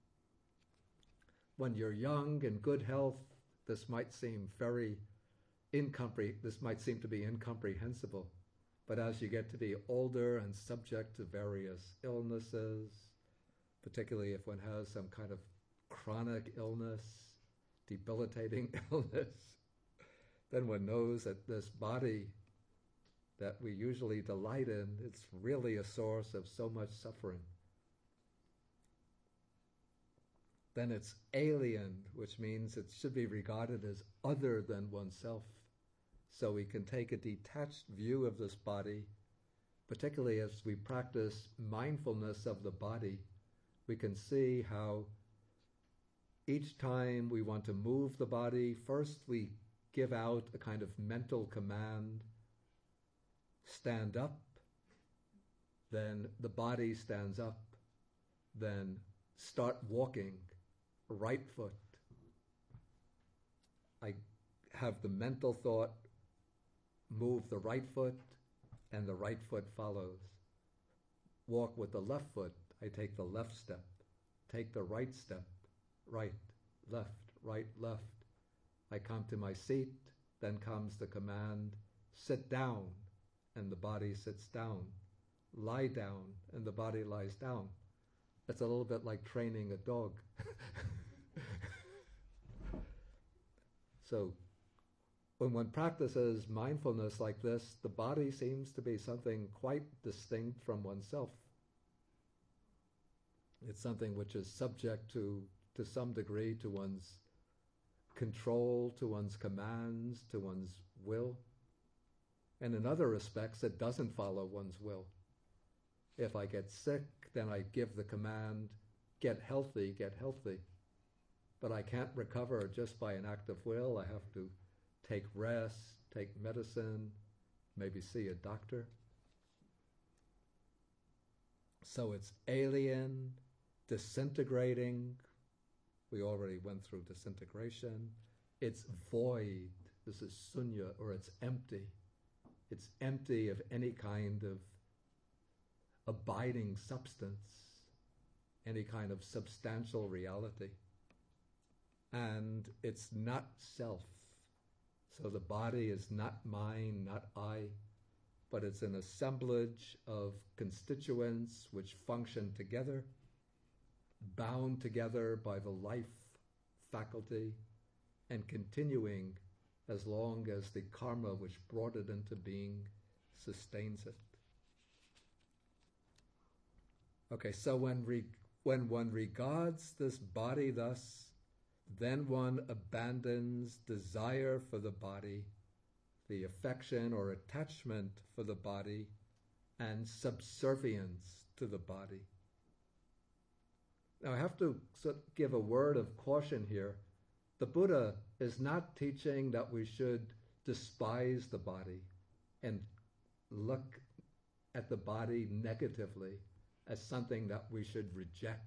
When you're young and good health, this might seem very incompre- this might seem to be incomprehensible. But as you get to be older and subject to various illnesses, particularly if one has some kind of chronic illness, debilitating illness, then one knows that this body that we usually delight in, it's really a source of so much suffering. Then it's alien, which means it should be regarded as other than oneself. So we can take a detached view of this body, particularly as we practice mindfulness of the body. We can see how each time we want to move the body, first we give out a kind of mental command, stand up, then the body stands up, then start walking, right foot. I have the mental thought, move the right foot, and the right foot follows. Walk with the left foot, I take the left step. Take the right step, right, left, right, left. I come to my seat, then comes the command, sit down, and the body sits down. Lie down, and the body lies down. It's a little bit like training a dog. So, when one practices mindfulness like this, the body seems to be something quite distinct from oneself. It's something which is subject to, to some degree, to one's control, to one's commands, to one's will. And in other respects, it doesn't follow one's will. If I get sick, then I give the command, get healthy, get healthy. But I can't recover just by an act of will. I have to take rest, take medicine, maybe see a doctor. So it's alien, disintegrating. We already went through disintegration. It's void. This is sunya, or it's empty. It's empty of any kind of abiding substance, any kind of substantial reality. And it's not self. So the body is not mine, not I, but it's an assemblage of constituents which function together, bound together by the life faculty, and continuing as long as the karma which brought it into being sustains it. Okay, so when re- when one regards this body thus, then one abandons desire for the body, the affection or attachment for the body, and subservience to the body. Now I have to give a word of caution here. The Buddha is not teaching that we should despise the body and look at the body negatively as something that we should reject.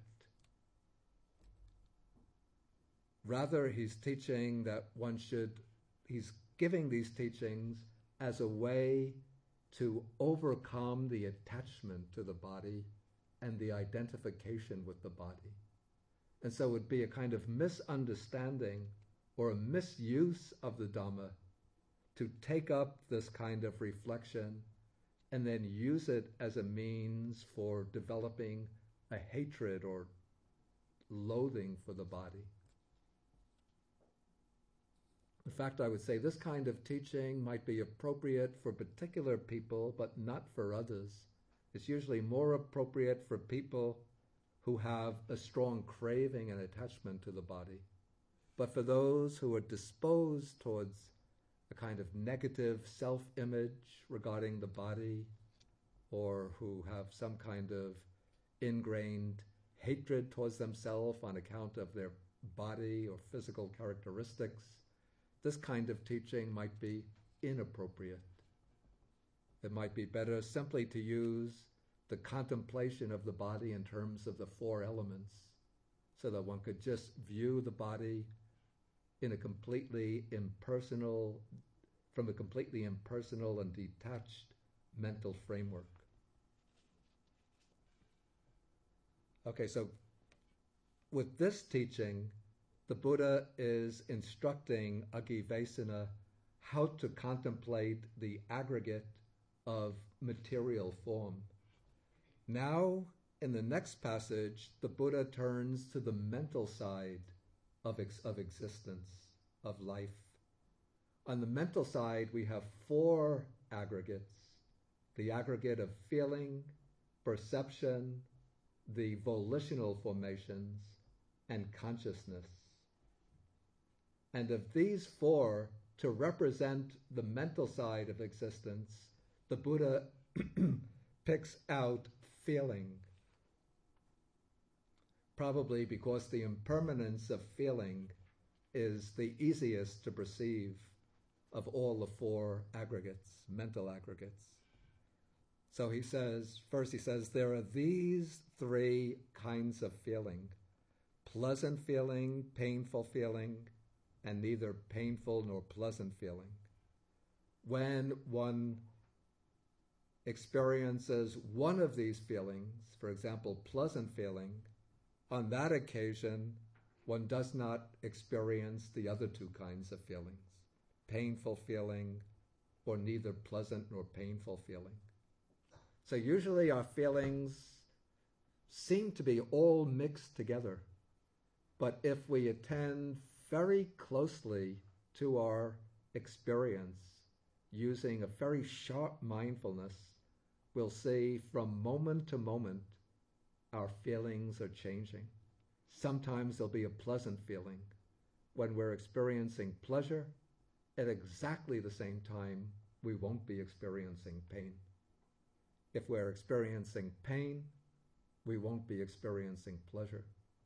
Rather, he's teaching that one should, he's giving these teachings as a way to overcome the attachment to the body and the identification with the body. And so it would be a kind of misunderstanding or a misuse of the Dhamma to take up this kind of reflection and then use it as a means for developing a hatred or loathing for the body. In fact, I would say this kind of teaching might be appropriate for particular people, but not for others. It's usually more appropriate for people who have a strong craving and attachment to the body. But for those who are disposed towards a kind of negative self-image regarding the body, or who have some kind of ingrained hatred towards themselves on account of their body or physical characteristics, this kind of teaching might be inappropriate. It might be better simply to use the contemplation of the body in terms of the four elements, so that one could just view the body in a completely impersonal, from a completely impersonal and detached mental framework. Okay, so with this teaching, the Buddha is instructing Agivesana how to contemplate the aggregate of material form. Now, in the next passage, the Buddha turns to the mental side of, ex- of existence, of life. On the mental side, we have four aggregates: the aggregate of feeling, perception, the volitional formations, and consciousness. And of these four, to represent the mental side of existence, the Buddha picks out feeling, probably because the impermanence of feeling is the easiest to perceive of all the four aggregates, mental aggregates. So he says, first he says, there are these three kinds of feeling: pleasant feeling, painful feeling, and neither painful nor pleasant feeling. When one experiences one of these feelings, for example, pleasant feeling, on that occasion, one does not experience the other two kinds of feelings, painful feeling or neither pleasant nor painful feeling. So usually our feelings seem to be all mixed together, but if we attend very closely to our experience using a very sharp mindfulness, we'll see from moment to moment our feelings are changing. Sometimes there'll be a pleasant feeling when we're experiencing pleasure. At exactly the same time, we won't be experiencing pain. If we're experiencing pain, we won't be experiencing pleasure.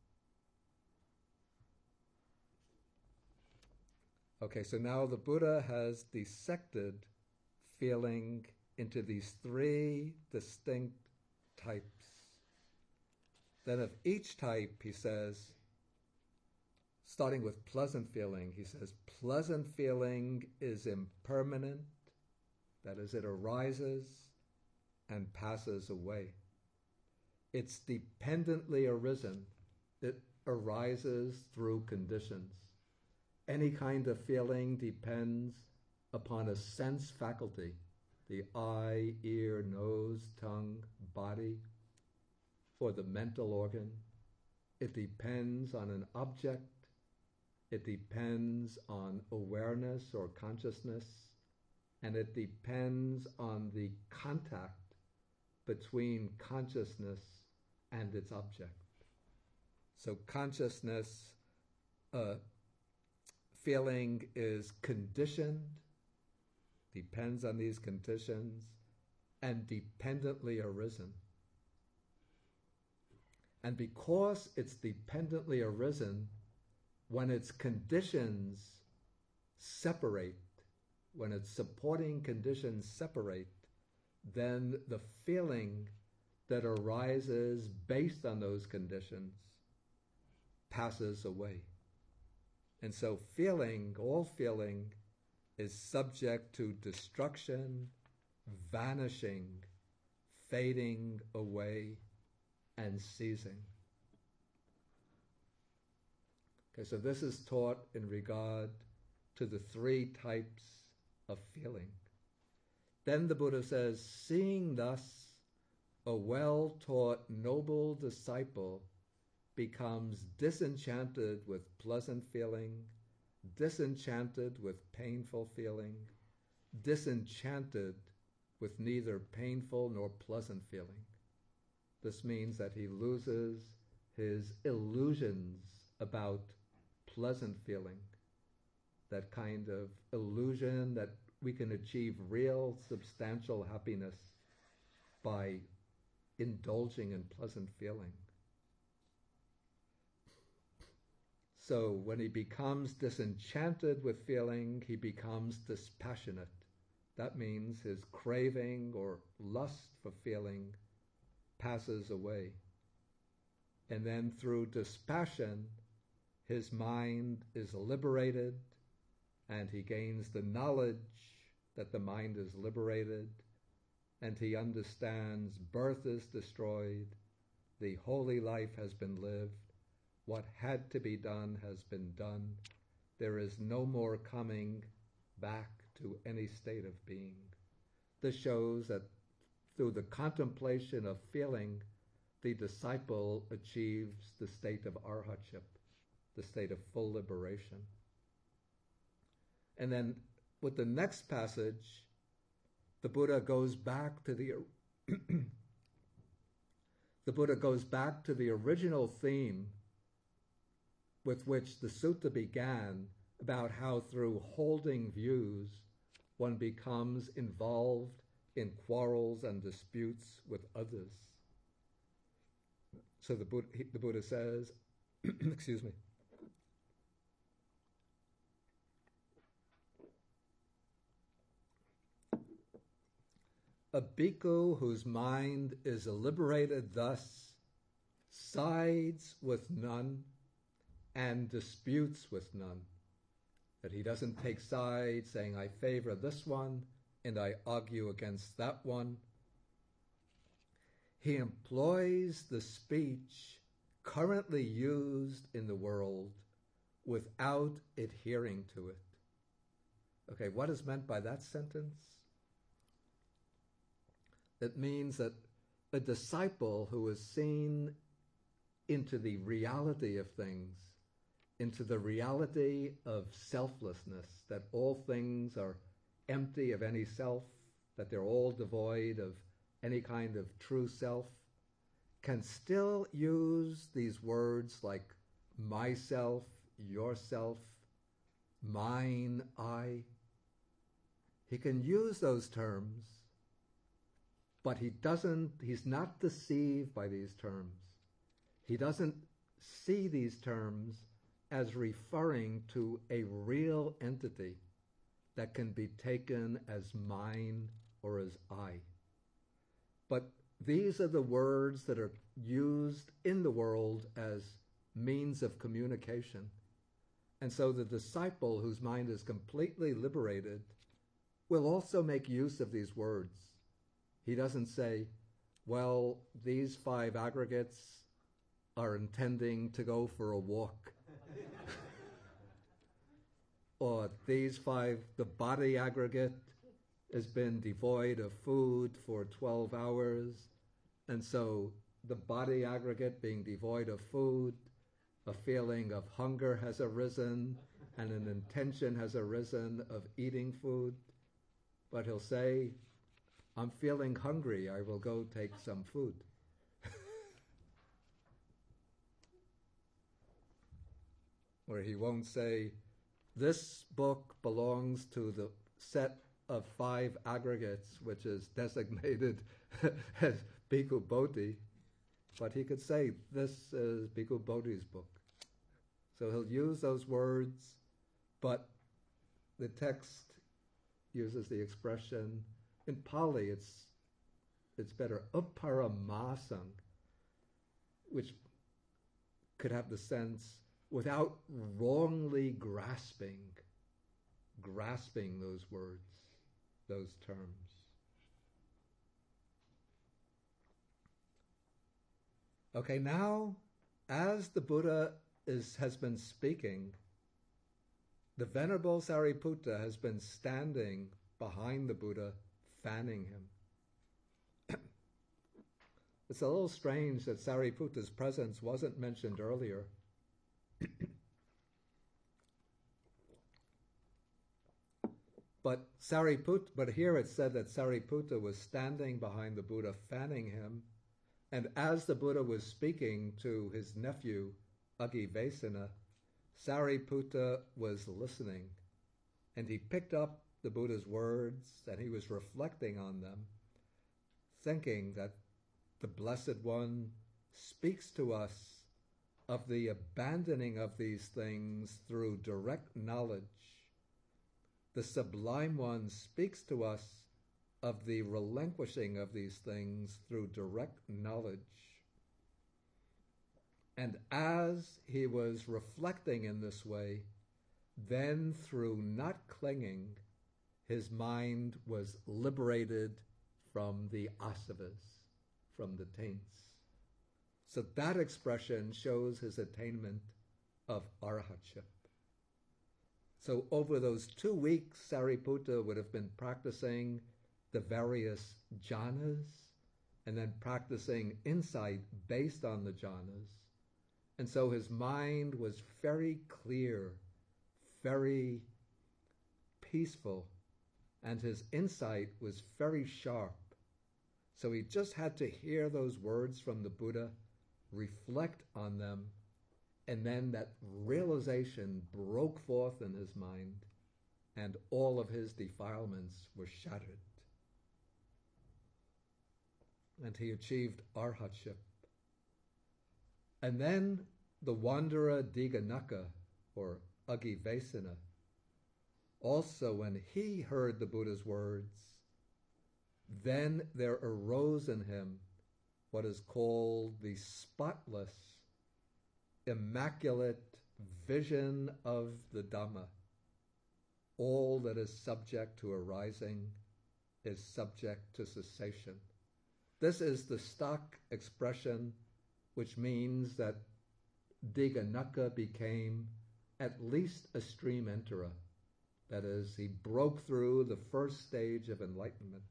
Okay, so now the Buddha has dissected feeling into these three distinct types. Then of each type, he says, starting with pleasant feeling, he says, pleasant feeling is impermanent, that is, it arises and passes away. It's dependently arisen. It arises through conditions. Any kind of feeling depends upon a sense faculty, the eye, ear, nose, tongue, body, or the mental organ. It depends on an object. It depends on awareness or consciousness. And it depends on the contact between consciousness and its object. So consciousness, uh, feeling is conditioned, depends on these conditions, and dependently arisen. And because it's dependently arisen, when its conditions separate, when its supporting conditions separate, then the feeling that arises based on those conditions passes away. And so feeling, all feeling, is subject to destruction, vanishing, fading away, and ceasing. Okay, so this is taught in regard to the three types of feeling. Then the Buddha says, seeing thus, a well-taught noble disciple becomes disenchanted with pleasant feeling, disenchanted with painful feeling, disenchanted with neither painful nor pleasant feeling. This means that he loses his illusions about pleasant feeling, that kind of illusion that we can achieve real substantial happiness by indulging in pleasant feeling. So when he becomes disenchanted with feeling, he becomes dispassionate. That means his craving or lust for feeling passes away. And then through dispassion, his mind is liberated, and he gains the knowledge that the mind is liberated, and he understands birth is destroyed, the holy life has been lived, what had to be done has been done, there is no more coming back to any state of being. This shows that through the contemplation of feeling, the disciple achieves the state of arhatship, the state of full liberation. And then with the next passage, the Buddha goes back to the the Buddha goes back to the original theme with which the sutta began, about how through holding views one becomes involved in quarrels and disputes with others. So the Buddha, the Buddha says, excuse me, a bhikkhu whose mind is liberated thus sides with none and disputes with none. That he doesn't take sides saying, I favor this one and I argue against that one. He employs the speech currently used in the world without adhering to it. Okay, what is meant by that sentence? It means that a disciple who has seen into the reality of things, into the reality of selflessness, that all things are empty of any self, that they're all devoid of any kind of true self, can still use these words like myself, yourself, mine, I. He can use those terms, but he doesn't, he's not deceived by these terms. He doesn't see these terms as referring to a real entity that can be taken as mine or as I. But these are the words that are used in the world as means of communication. And so the disciple whose mind is completely liberated will also make use of these words. He doesn't say, well, these five aggregates are intending to go for a walk. Or these five, the body aggregate has been devoid of food for twelve hours, and so the body aggregate being devoid of food, a feeling of hunger has arisen, and an intention has arisen of eating food. But he'll say, I'm feeling hungry, I will go take some food. Or he won't say, this book belongs to the set of five aggregates, which is designated as Bhikkhu Bodhi, but he could say, this is Bhikkhu Bodhi's book. So he'll use those words, but the text uses the expression, in Pali it's it's better, uparamasang, which could have the sense, without wrongly grasping, grasping those words, those terms. Okay, now, as the Buddha is, has been speaking, the Venerable Sariputta has been standing behind the Buddha, fanning him. It's a little strange that Sariputta's presence wasn't mentioned earlier. But Sariputta, but here it said that Sariputta was standing behind the Buddha, fanning him, and as the Buddha was speaking to his nephew, Agivesana, Sariputta was listening, and he picked up the Buddha's words, and he was reflecting on them, thinking that the Blessed One speaks to us of the abandoning of these things through direct knowledge. The Sublime One speaks to us of the relinquishing of these things through direct knowledge. And as he was reflecting in this way, then through not clinging, his mind was liberated from the asavas, from the taints. So that expression shows his attainment of arhatship. So over those two weeks, Sariputta would have been practicing the various jhanas and then practicing insight based on the jhanas. And so his mind was very clear, very peaceful, and his insight was very sharp. So he just had to hear those words from the Buddha, reflect on them, and then that realization broke forth in his mind, and all of his defilements were shattered. And he achieved arhatship. And then the wanderer Diganaka, or Agivesana, also when he heard the Buddha's words, then there arose in him what is called the spotless, immaculate vision of the Dhamma. All that is subject to arising is subject to cessation. This is the stock expression, which means that Diganaka became at least a stream enterer. That is, he broke through the first stage of enlightenment.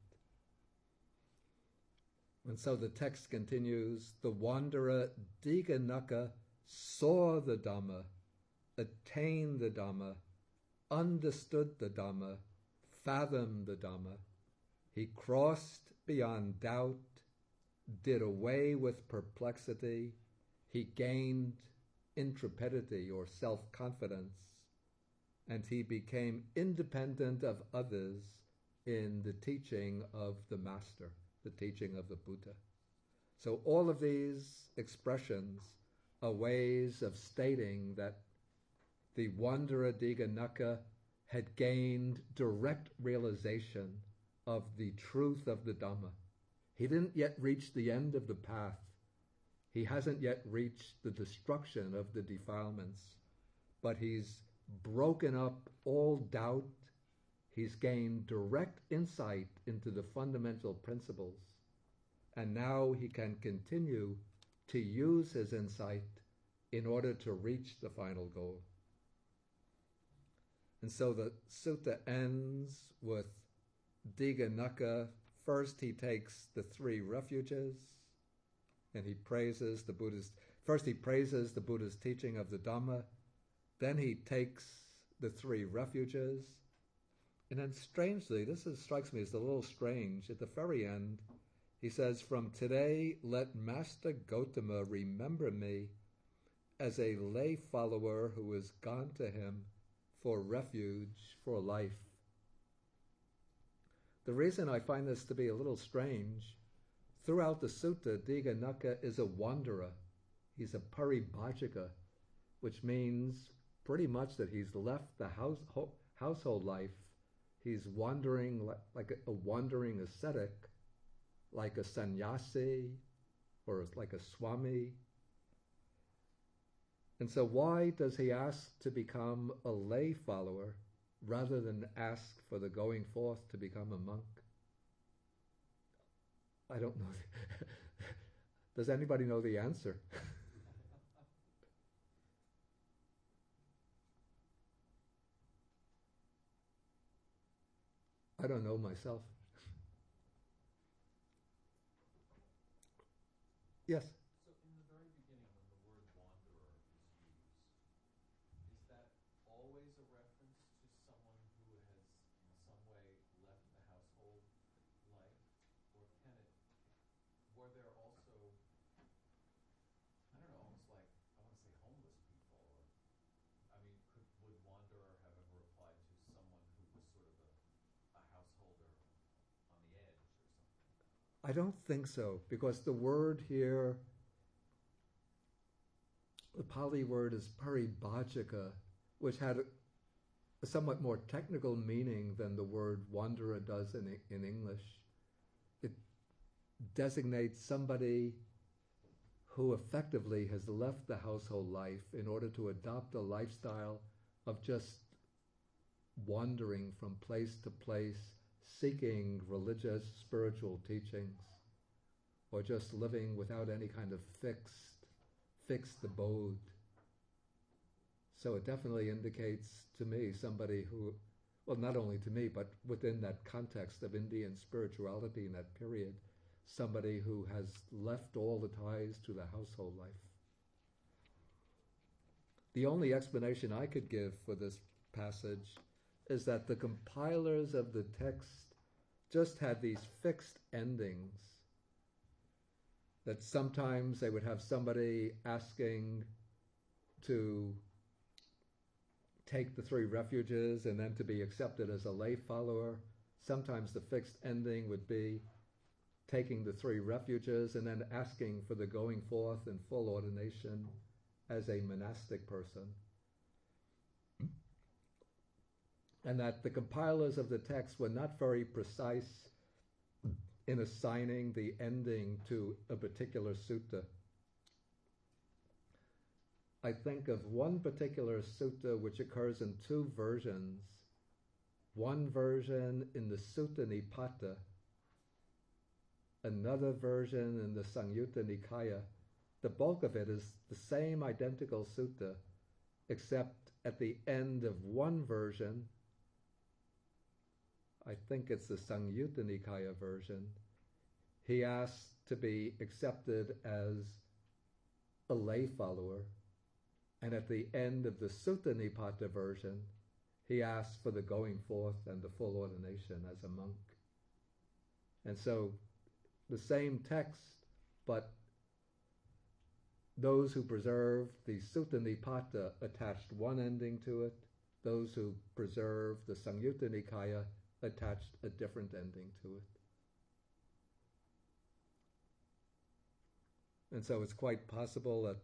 And so the text continues, the wanderer Diganaka saw the Dhamma, attained the Dhamma, understood the Dhamma, fathomed the Dhamma. He crossed beyond doubt, did away with perplexity. He gained intrepidity or self-confidence, and he became independent of others in the teaching of the Master, the teaching of the Buddha. So all of these expressions are ways of stating that the wanderer Diganaka had gained direct realization of the truth of the Dhamma. He didn't yet reach the end of the path. He hasn't yet reached the destruction of the defilements, but he's broken up all doubt. He's gained direct insight into the fundamental principles, and now he can continue to use his insight in order to reach the final goal. And so the sutta ends with Diganaka. First he takes the three refuges, and he praises the Buddha's, first he praises the Buddha's teaching of the Dhamma, then he takes the three refuges, and then strangely, this is, strikes me as a little strange, at the very end, he says, from today let Master Gotama remember me as a lay follower who has gone to him for refuge for life. The reason I find this to be a little strange, throughout the sutta, Diganaka is a wanderer. He's a paribhajika, which means pretty much that he's left the house, ho, household life. He's wandering like, like a, a wandering ascetic, like a sannyasi or like a swami. And so why does he ask to become a lay follower rather than ask for the going forth to become a monk? I don't know. Does anybody know the answer? I don't know myself. Yes? So in the very beginning, when the word wanderer is used, is that always a reference to someone who has in some way left the household life? Or can it, were there also, I don't know, almost like, I want to say homeless people, or, I mean, could, would wanderer have ever applied to someone who was sort of a, a householder on the edge or something? I don't think so, because the word here, the Pali word is paribhajika, which had a, a somewhat more technical meaning than the word wanderer does in, in English. It designates somebody who effectively has left the household life in order to adopt a lifestyle of just wandering from place to place, seeking religious, spiritual teachings, or just living without any kind of fixed, fixed abode. So it definitely indicates to me somebody who, well, not only to me, but within that context of Indian spirituality in that period, somebody who has left all the ties to the household life. The only explanation I could give for this passage is that the compilers of the text just had these fixed endings, that sometimes they would have somebody asking to take the three refuges and then to be accepted as a lay follower. Sometimes the fixed ending would be taking the three refuges and then asking for the going forth in full ordination as a monastic person. And that the compilers of the text were not very precise in assigning the ending to a particular sutta. I think of one particular sutta which occurs in two versions. One version in the Sutta Nipata, another version in the Samyutta Nikaya. The bulk of it is the same identical sutta, except at the end of one version, I think it's the Samyutta Nikaya version, he asks to be accepted as a lay follower, and at the end of the Sutta Nipata version, he asks for the going forth and the full ordination as a monk. And so the same text, but those who preserved the Sutta Nipata attached one ending to it. Those who preserved the Samyutta Nikaya attached a different ending to it. And so it's quite possible that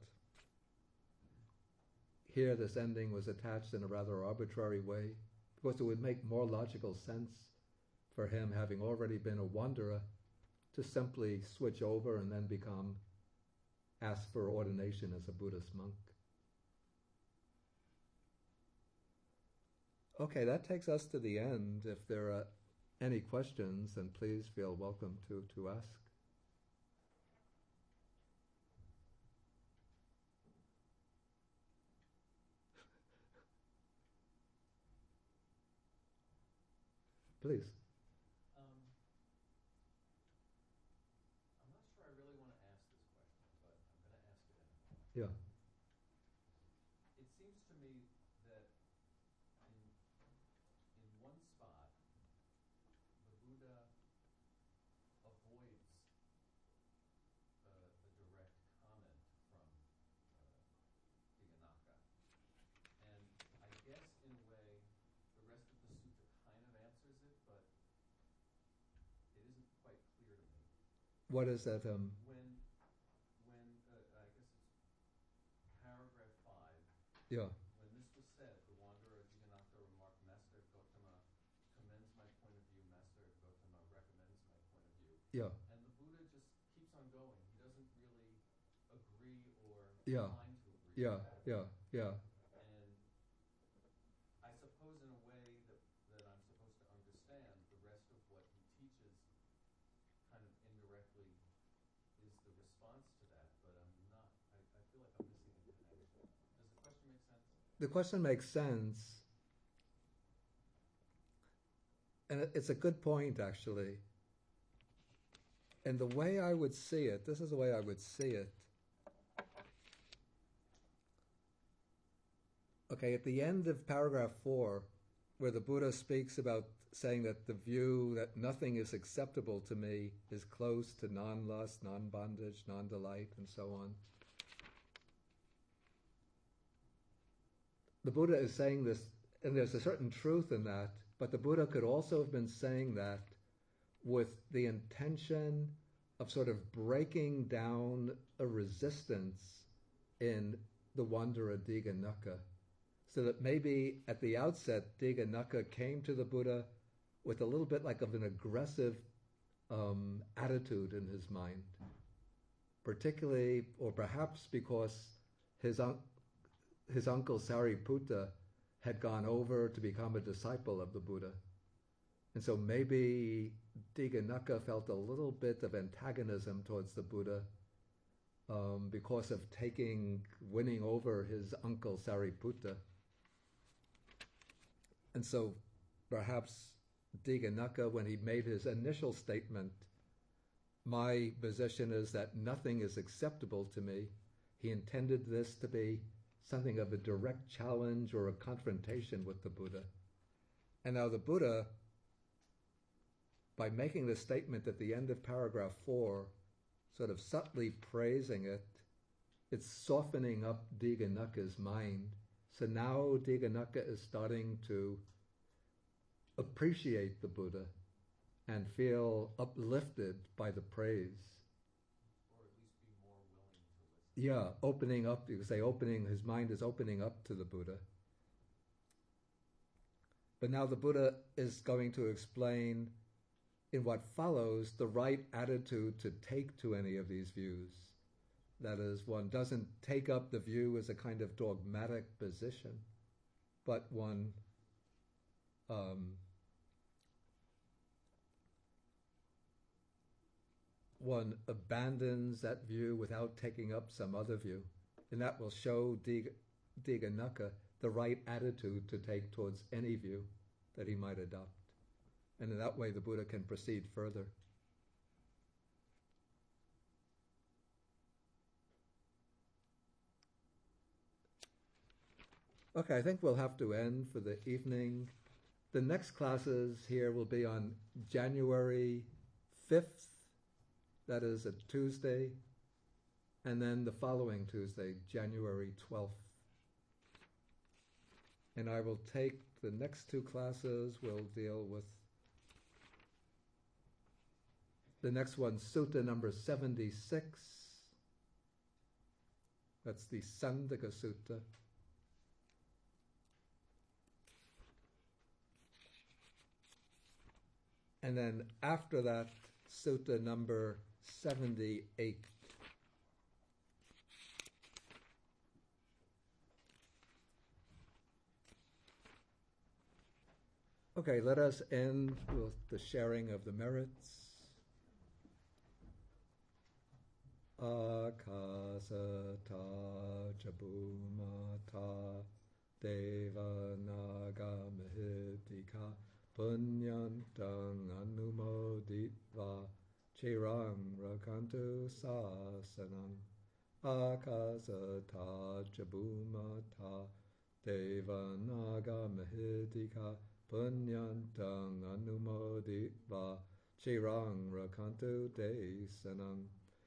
here this ending was attached in a rather arbitrary way, because it would make more logical sense for him, having already been a wanderer, to simply switch over and then become, ask for ordination as a Buddhist monk. Okay, that takes us to the end. If there are any questions, then please feel welcome to, to ask. Please. Um, I'm not sure I really want to ask this question, but I'm going to ask it anyway. Yeah. It seems to me that in, in one spot, the Buddha avoids uh, the direct comment from uh, Dighanakha. And I guess in a way, the rest of the sutta kind of answers it, but it isn't quite clear to me. What is that? Um, When, when uh, I guess it's paragraph five, yeah. when this was said, the wanderer Dighanakha remarked, Master Gotama commends my point of view, Master Gotama recommends my point of view. Yeah. And the Buddha just keeps on going. He doesn't really agree or Yeah. incline to agree. Yeah. with that. Yeah. Yeah. And I suppose in a way that, that I'm supposed to understand, the rest of what he teaches kind of indirectly is the response to that, but I'm not, I, I feel like I'm missing a connection. Does the question make sense? The question makes sense. And it- it's a good point, actually. And the way I would see it, this is the way I would see it. Okay, at the end of paragraph four, where the Buddha speaks about saying that the view that nothing is acceptable to me is close to non-lust, non-bondage, non-delight, and so on. The Buddha is saying this, and there's a certain truth in that, but the Buddha could also have been saying that with the intention of sort of breaking down a resistance in the wanderer Diganakha, so that maybe at the outset Diganakha came to the Buddha with a little bit like of an aggressive um, attitude in his mind, particularly, or perhaps because his, un- his uncle Sariputta had gone over to become a disciple of the Buddha. And so maybe Diganakha felt a little bit of antagonism towards the Buddha um, because of taking, winning over his uncle Sariputta. And so perhaps Diganakha, when he made his initial statement, my position is that nothing is acceptable to me, he intended this to be something of a direct challenge or a confrontation with the Buddha. And now the Buddha, by making the statement at the end of paragraph four, sort of subtly praising it, it's softening up Diganakha's mind. So now Diganakha is starting to appreciate the Buddha and feel uplifted by the praise. Or at least be more willing to listen. Yeah, opening up, you could say opening, his mind is opening up to the Buddha. But now the Buddha is going to explain in what follows the right attitude to take to any of these views. That is, one doesn't take up the view as a kind of dogmatic position, but one um, one abandons that view without taking up some other view. And that will show Diganakha the right attitude to take towards any view that he might adopt. And in that way the Buddha can proceed further. Okay, I think we'll have to end for the evening. The next classes here will be on January fifth, that is a Tuesday, and then the following Tuesday, January twelfth. And I will take the next two classes, we'll deal with the next one, Sutta number seventy-six. That's the Sandaka Sutta. And then after that, Sutta number seventy-eight. Okay, let us end with the sharing of the merits. Akasata Jabumata Deva Naga Mahitika Punyantang Anumoditva Chirang Rakantu Sasanam Akasata Jabumata Deva Naga Mahitika Punyantang Anumoditva Chirang Rakantu Desanam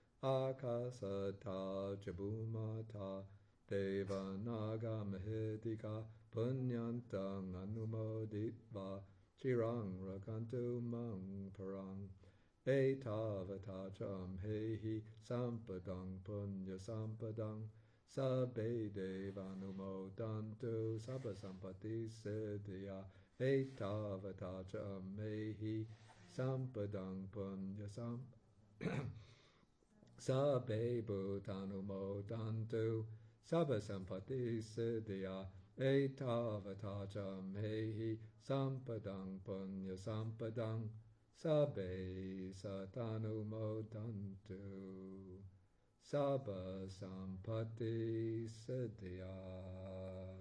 Akasata Jabumata Deva Naga Mahitika Punyantang Anumoditva Chirang Rakantu Mang Parang Etavatacham Hehi Sampadang Punya Sampadang Sabbe Devanumodantu Sabba Sampati Siddhya Etavatacham Hehi Sampadang Punya Sampadang Sabbe Bhutanumodantu Sabba Sampati Siddhya Etavatacham Hehi Sampadang Punya Sampadang Sabbe Satanumodantu Sabba Sampati Siddhya.